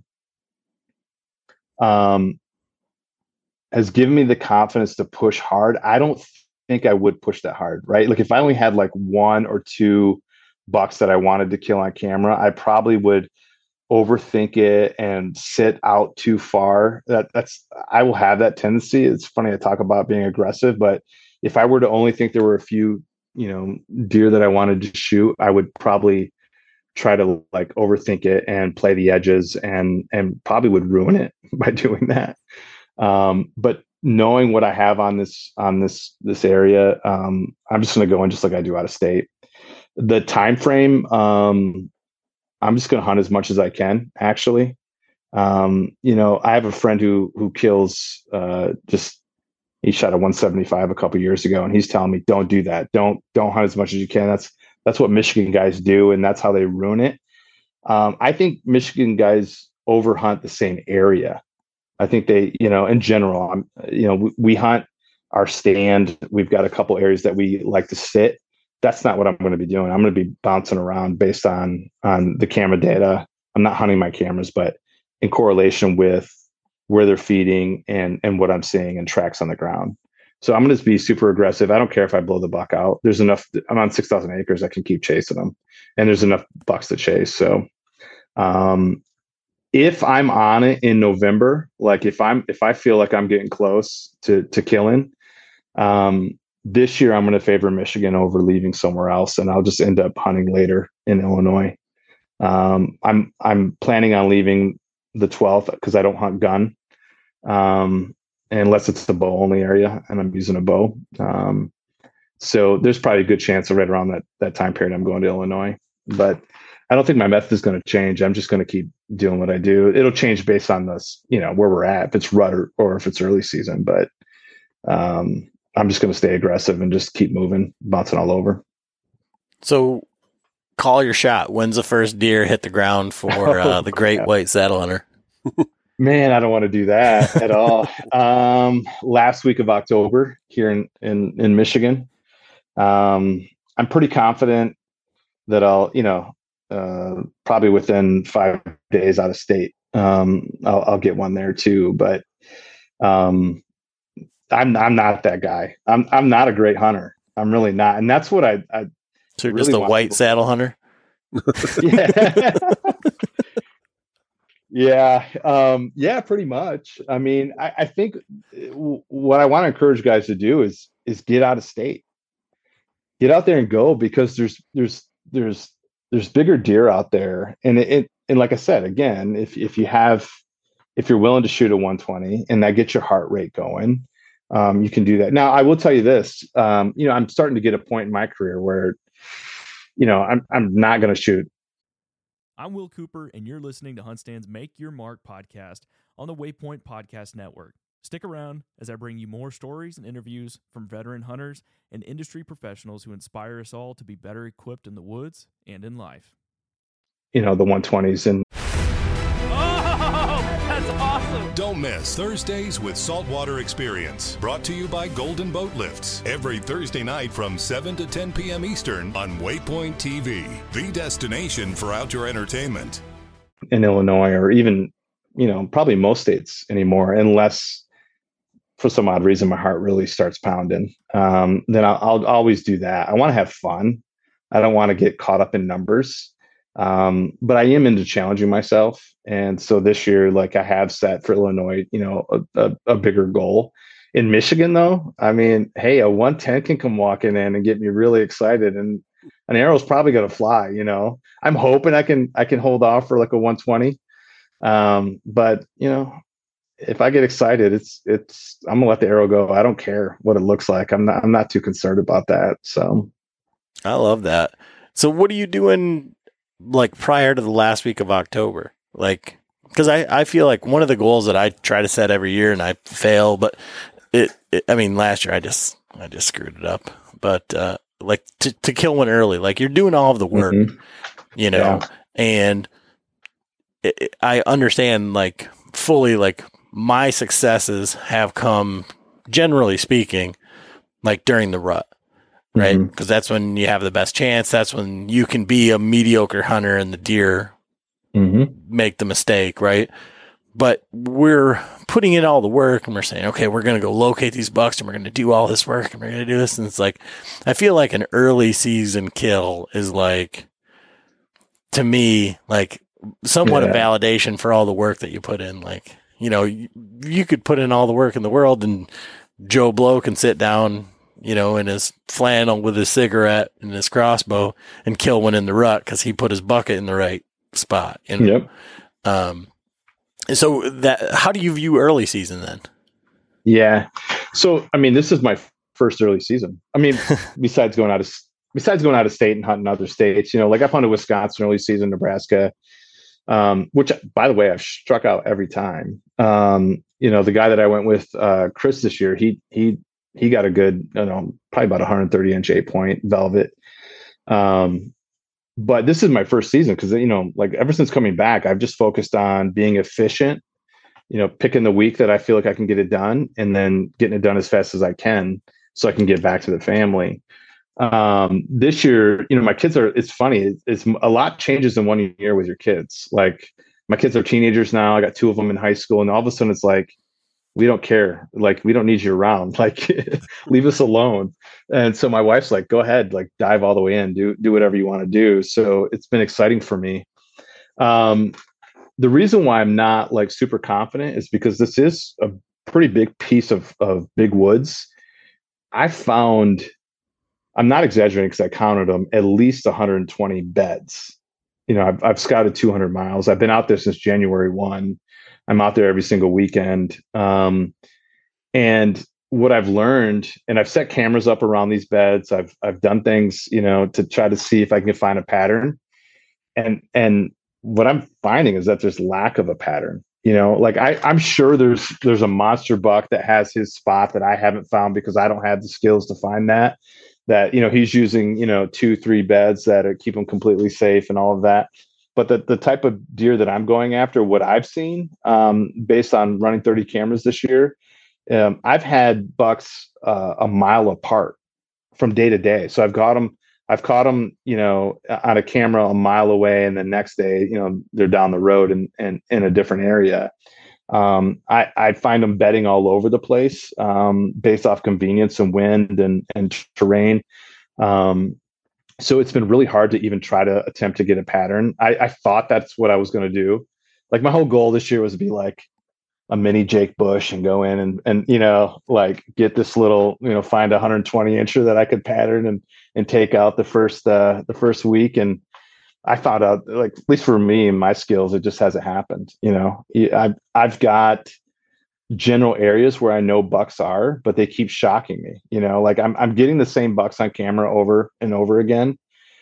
um, has given me the confidence to push hard. I don't think I would push that hard, right? Like if I only had like one or two bucks that I wanted to kill on camera, I probably would overthink it and sit out too far. That that's, I will have that tendency. It's funny I talk about being aggressive, but if I were to only think there were a few, you know, deer that I wanted to shoot, I would probably try to like overthink it and play the edges, and and probably would ruin it by doing that. Um, but knowing what I have on this on this this area, um, I'm just going to go in just like I do out of state. The time frame, um, I'm just going to hunt as much as I can. Actually, um, you know, I have a friend who who kills. Uh, just he shot a one seventy-five a couple years ago, and he's telling me, "Don't do that. Don't don't hunt as much as you can." That's that's what Michigan guys do, and that's how they ruin it. Um, I think Michigan guys overhunt the same area. I think they, you know, in general, I'm, you know, we, we hunt our stand. We've got a couple areas that we like to sit. that's not what I'm going to be doing. I'm going to be bouncing around based on on the camera data. I'm not hunting my cameras, but in correlation with where they're feeding and and what I'm seeing and tracks on the ground. So I'm going to be super aggressive. I don't care if I blow the buck out. There's enough. I'm on six thousand acres. I can keep chasing them, and there's enough bucks to chase. So, um, if I'm on it in November, like if I'm if I feel like I'm getting close to to killing, um, this year I'm going to favor Michigan over leaving somewhere else, and I'll just end up hunting later in Illinois. Um, I'm I'm planning on leaving the twelfth because I don't hunt gun. Um, unless it's the bow only area and I'm using a bow. Um, so there's probably a good chance that right around that, that time period, I'm going to Illinois, but I don't think my method is going to change. I'm just going to keep doing what I do. It'll change based on this, you know, where we're at, if it's rut or, or if it's early season, but, um, I'm just going to stay aggressive and just keep moving, bouncing all over. So call your shot. When's the first deer hit the ground for uh, the great white saddle hunter? Man, I don't want to do that at all. Um, last week of October here in, in, in Michigan. Um, I'm pretty confident that I'll, you know, uh, probably within five days out of state, um, I'll, I'll get one there too. But um, I'm I'm not that guy. I'm I'm not a great hunter. I'm really not, and that's what I. I so you're really just a white saddle hunter. Yeah. Yeah. Um, yeah, pretty much. I mean, I, I think w- what I want to encourage guys to do is, is get out of state, get out there and go, because there's, there's, there's, there's bigger deer out there. And it, it and like I said, again, if, if you have, if you're willing to shoot a one twenty and that gets your heart rate going, um, you can do that. Now, I will tell you this, um, you know, I'm starting to get a point in my career where, you know, I'm, I'm not going to shoot. I'm Will Cooper, and you're listening to HuntStand's Make Your Mark podcast on the Waypoint Podcast Network. Stick around as I bring you more stories and interviews from veteran hunters and industry professionals who inspire us all to be better equipped in the woods and in life. You know, the one twenties and That's awesome. Don't miss Thursdays with Saltwater Experience, brought to you by Golden Boat Lifts, every Thursday night from seven to ten p.m. Eastern on Waypoint T V, the destination for outdoor entertainment. In Illinois, or even, you know, probably most states anymore, unless for some odd reason my heart really starts pounding, um, then I'll, I'll always do that. I want to have fun. I don't want to get caught up in numbers. Um, but I am into challenging myself. And so this year, like I have set for Illinois, you know, a, a, a bigger goal. In Michigan, though, I mean, hey, a one ten can come walking in and get me really excited, and an arrow's probably going to fly. You know, I'm hoping I can, I can hold off for like a one twenty. Um, but you know, if I get excited, it's, it's, I'm gonna let the arrow go. I don't care what it looks like. I'm not, I'm not too concerned about that. So I love that. So what are you doing like prior to the last week of October? Like, because I, I feel like one of the goals that I try to set every year and I fail, but it, it I mean, last year I just, I just screwed it up, but, uh, like to, to kill one early, like you're doing all of the work, mm-hmm. you know, yeah. and it, it, I understand like fully, like my successes have come, generally speaking, like during the rut. Right. Because mm-hmm. that's when you have the best chance. That's when you can be a mediocre hunter and the deer mm-hmm. make the mistake. Right. But we're putting in all the work and we're saying, okay, we're going to go locate these bucks and we're going to do all this work and we're going to do this. And it's like, I feel like an early season kill is like, to me, like somewhat yeah. a validation for all the work that you put in. Like, you know, you, you could put in all the work in the world and Joe Blow can sit down, you know, in his flannel with his cigarette and his crossbow and kill one in the rut because he put his bucket in the right spot. You know? Yep. Um, so that, how do you view early season then? Yeah. So, I mean, this is my first early season. I mean, besides going out of, besides going out of state and hunting other states, you know, like I've hunted Wisconsin early season, Nebraska, um, which by the way, I've struck out every time. Um, you know, the guy that I went with, uh, Chris this year, he, he, he got a good, you know, probably about one hundred thirty inch eight point velvet. Um, but this is my first season because, you know, like ever since coming back, I've just focused on being efficient, you know, picking the week that I feel like I can get it done and then getting it done as fast as I can so I can get back to the family. Um, this year, you know, my kids are, it's funny. It's, it's a lot changes in one year with your kids. Like my kids are teenagers now. I got two of them in high school, and all of a sudden it's like, we don't care. Like, we don't need you around. Like, leave us alone. And so my wife's like, go ahead, like dive all the way in, do, do whatever you want to do. So it's been exciting for me. Um, the reason why I'm not like super confident is because this is a pretty big piece of, of big woods. I found, I'm not exaggerating because I counted them, at least one hundred twenty beds. You know, I've, I've scouted two hundred miles. I've been out there since January first. I'm out there every single weekend. Um, and what I've learned, and I've set cameras up around these beds. I've, I've done things, you know, to try to see if I can find a pattern. And, and what I'm finding is that there's lack of a pattern. You know, like I, I'm sure there's, there's a monster buck that has his spot that I haven't found because I don't have the skills to find that, that, you know, he's using, you know, two, three beds that are, keep him completely safe and all of that. But the, the type of deer that I'm going after, what I've seen, um, based on running thirty cameras this year, um, I've had bucks uh, a mile apart from day to day. So I've got them, I've caught them, you know, on a camera a mile away, and the next day, you know, they're down the road and and in a different area. Um, I, I find them bedding all over the place, um, based off convenience and wind and and terrain. Um, So it's been really hard to even try to attempt to get a pattern. I, I thought that's what I was going to do. Like my whole goal this year was to be like a mini Jake Bush and go in and, and, you know, like get this little, you know, find a one hundred twenty incher that I could pattern and, and take out the first, uh, the first week. And I found out, like, at least for me and my skills, it just hasn't happened. You know, I've, I've got general areas where I know bucks are, but they keep shocking me. You know, like I'm I'm getting the same bucks on camera over and over again,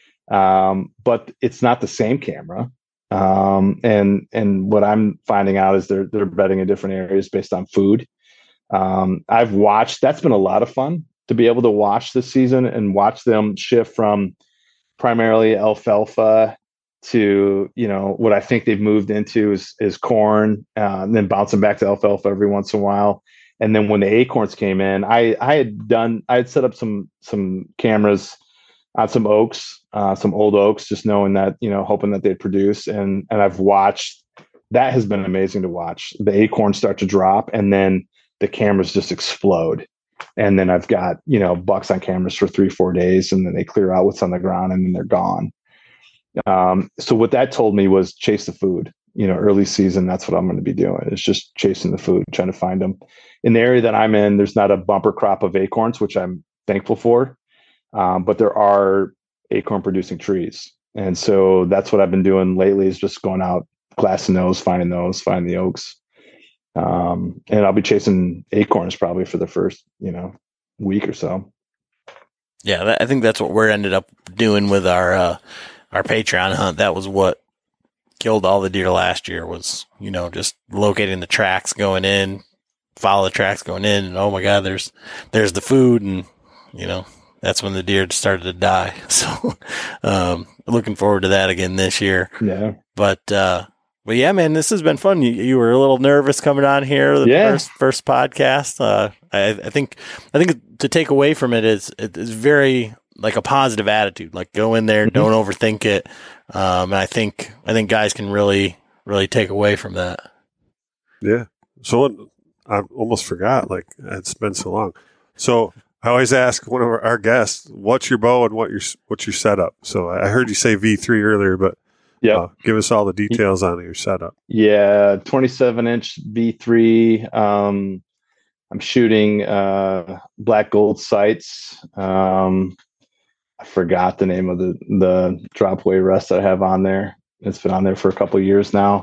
um, but it's not the same camera. Um, and and what I'm finding out is they're they're bedding in different areas based on food. Um, I've watched. That's been a lot of fun to be able to watch this season and watch them shift from primarily alfalfa to, you know, what I think they've moved into is is corn, uh, and then bouncing back to alfalfa every once in a while. And then when the acorns came in, I I had done I had set up some some cameras on some oaks, uh, some old oaks, just knowing that, you know, hoping that they'd produce. And and I've watched, that has been amazing to watch. The acorns start to drop, and then the cameras just explode. And then I've got, you know, bucks on cameras for three, four days, and then they clear out what's on the ground, and then they're gone. Um, so what that told me was chase the food. You know, early season, that's what I'm going to be doing. It's just chasing the food, trying to find them. In the area that I'm in, there's not a bumper crop of acorns, which I'm thankful for. Um, but there are acorn producing trees. And so that's what I've been doing lately, is just going out, glassing those, finding those, finding the oaks. Um, and I'll be chasing acorns probably for the first, you know, week or so. Yeah, that, I think that's what we're ended up doing with our uh, our Patreon hunt. That was what killed all the deer last year, was, you know, just locating the tracks going in, follow the tracks going in, and oh my God, there's there's the food, and, you know, that's when the deer started to die. So um, looking forward to that again this year. Yeah. But uh, but yeah, man, this has been fun. You, you were a little nervous coming on here, the yeah. first first podcast. Uh, I, I think I think to take away from it is it is very like a positive attitude. Like, go in there, mm-hmm. don't overthink it. Um, and I think I think guys can really really take away from that. Yeah. So what, I almost forgot. Like, it's been so long. So I always ask one of our, our guests, "What's your bow and what your what's your setup?" So I heard you say V three earlier, but yeah, uh, give us all the details on your setup. Yeah, twenty-seven inch V three. Um, I'm shooting uh, black gold sights. Um, I forgot the name of the the dropway rest that I have on there. It's been on there for a couple of years now.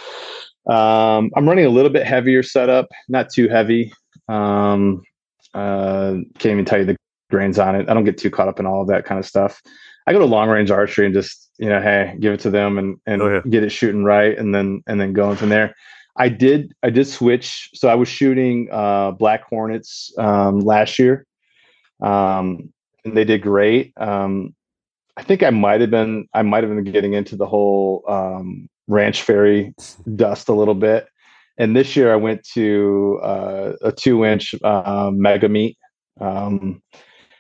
Um, I'm running a little bit heavier setup, not too heavy. Um, uh, can't even tell you the grains on it. I don't get too caught up in all of that kind of stuff. I go to long range archery and just, you know, hey, give it to them and, and oh, yeah. get it shooting right. And then, and then going from there. I did, I did switch. So I was shooting, uh, Black Hornets, um, last year. Um, and they did great. Um, I think I might've been, I might've been getting into the whole, um, ranch fairy dust a little bit. And this year I went to, uh, a two inch, uh, mega meat. Um,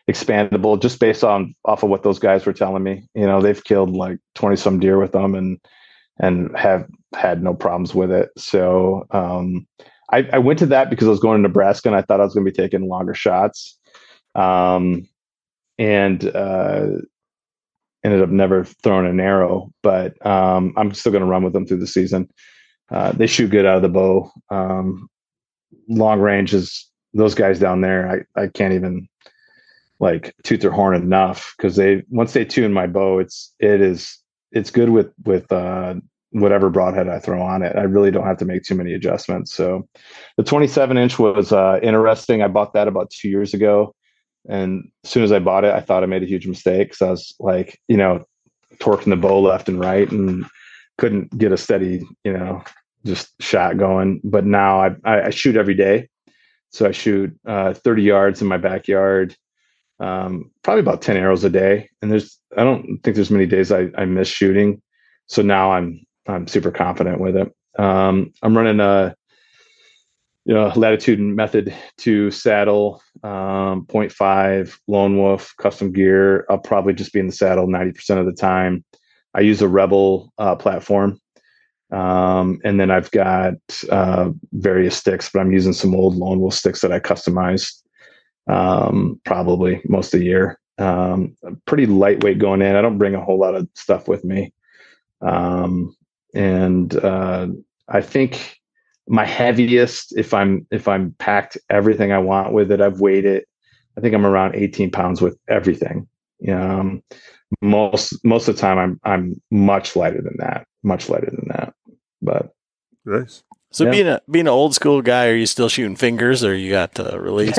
expandable just based on off of what those guys were telling me. You know, they've killed like twenty some deer with them and and have had no problems with it. So um, I, I went to that because I was going to Nebraska and I thought I was going to be taking longer shots. Um, and uh, ended up never throwing an arrow, but um, I'm still going to run with them through the season. Uh, they shoot good out of the bow. Um, long range is those guys down there. I, I can't even like toot their horn enough because they, once they tune my bow, it's, it is, it's good with, with uh, whatever broadhead I throw on it. I really don't have to make too many adjustments. So the twenty-seven inch was uh, interesting. I bought that about two years ago. And as soon as I bought it, I thought I made a huge mistake because I was like, you know, torquing the bow left and right and couldn't get a steady, you know, just shot going. But now I, I, I shoot every day. So I shoot uh, thirty yards in my backyard, um, probably about ten arrows a day. And there's, I don't think there's many days I, I miss shooting. So now I'm, I'm super confident with it. Um, I'm running a, you know, Latitude Method two saddle, um, point five Lone Wolf custom gear. I'll probably just be in the saddle ninety percent of the time. I use a Rebel uh, platform. Um, and then I've got uh, various sticks, but I'm using some old Lone Wolf sticks that I customized um, probably most of the year. Um, pretty lightweight going in. I don't bring a whole lot of stuff with me. Um, and uh, I think my heaviest, if I'm if I'm packed everything I want with it, I've weighed it. I think I'm around eighteen pounds with everything. Um, most most of the time, I'm I'm much lighter than that. Much lighter than that. But nice. So yeah. being a being an old school guy, are you still shooting fingers, or you got uh, release?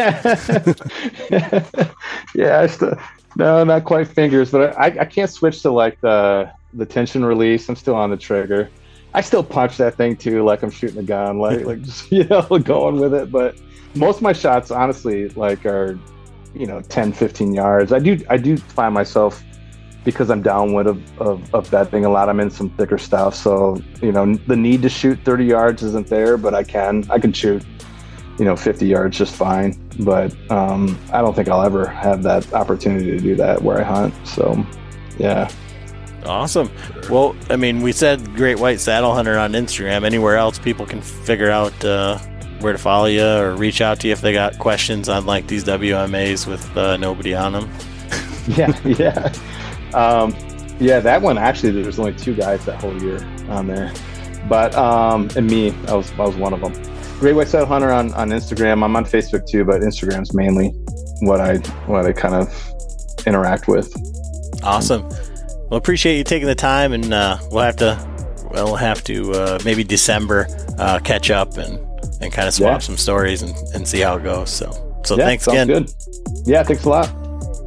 Yeah, I still no, not quite fingers, but I I can't switch to like the the tension release. I'm still on the trigger. I still punch that thing too, like I'm shooting a gun, like like just, you know, going with it. But most of my shots, honestly, like are, you know, ten, fifteen yards. I do I do find myself, because I'm downwind of, of, of bedding a lot, I'm in some thicker stuff. So, you know, the need to shoot thirty yards isn't there, but I can I can shoot, you know, fifty yards just fine. But um, I don't think I'll ever have that opportunity to do that where I hunt. So, yeah. Awesome. Well, I mean, we said Great White Saddle Hunter on Instagram. Anywhere else people can figure out uh, where to follow you or reach out to you if they got questions on like these W M As with uh, nobody on them? yeah, yeah. Um, yeah, that one, actually, there's only two guys that whole year on there. But, um, and me, I was I was one of them. Great White Saddle Hunter on, on Instagram. I'm on Facebook too, but Instagram's mainly what I what I kind of interact with. Awesome. Well, appreciate you taking the time, and uh, we'll have to we'll have to uh, maybe December uh, catch up and, and kind of swap Yeah. some stories and, and see how it goes. So so Yeah, thanks sounds again. good. Yeah, thanks a lot.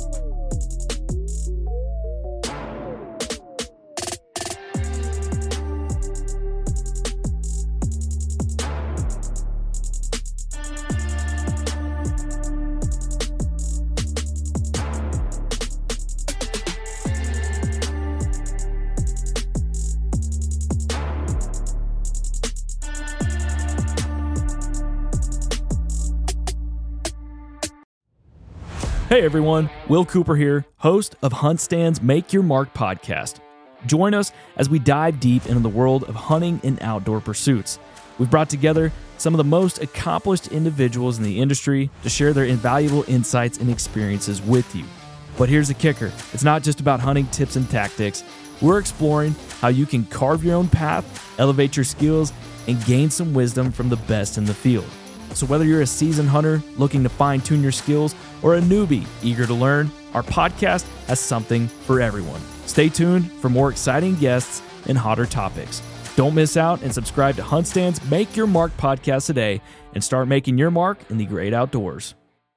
Hey everyone, Will Cooper here, host of HuntStand's Make Your Mark podcast. Join us as we dive deep into the world of hunting and outdoor pursuits. We've brought together some of the most accomplished individuals in the industry to share their invaluable insights and experiences with you. But here's the kicker. It's not just about hunting tips and tactics. We're exploring how you can carve your own path, elevate your skills, and gain some wisdom from the best in the field. So whether you're a seasoned hunter looking to fine-tune your skills or a newbie eager to learn, our podcast has something for everyone. Stay tuned for more exciting guests and hotter topics. Don't miss out and subscribe to HuntStand's Make Your Mark podcast today and start making your mark in the great outdoors.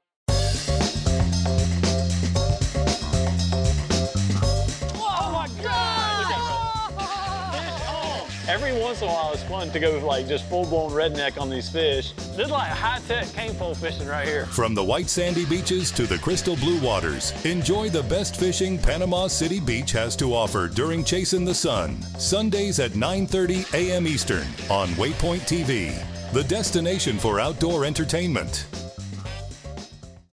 Every once in a while, it's fun to go like just full-blown redneck on these fish. This is like high-tech cane pole fishing right here. From the white sandy beaches to the crystal blue waters, enjoy the best fishing Panama City Beach has to offer during Chasing the Sun. Sundays at nine thirty a.m. Eastern on Waypoint T V, the destination for outdoor entertainment.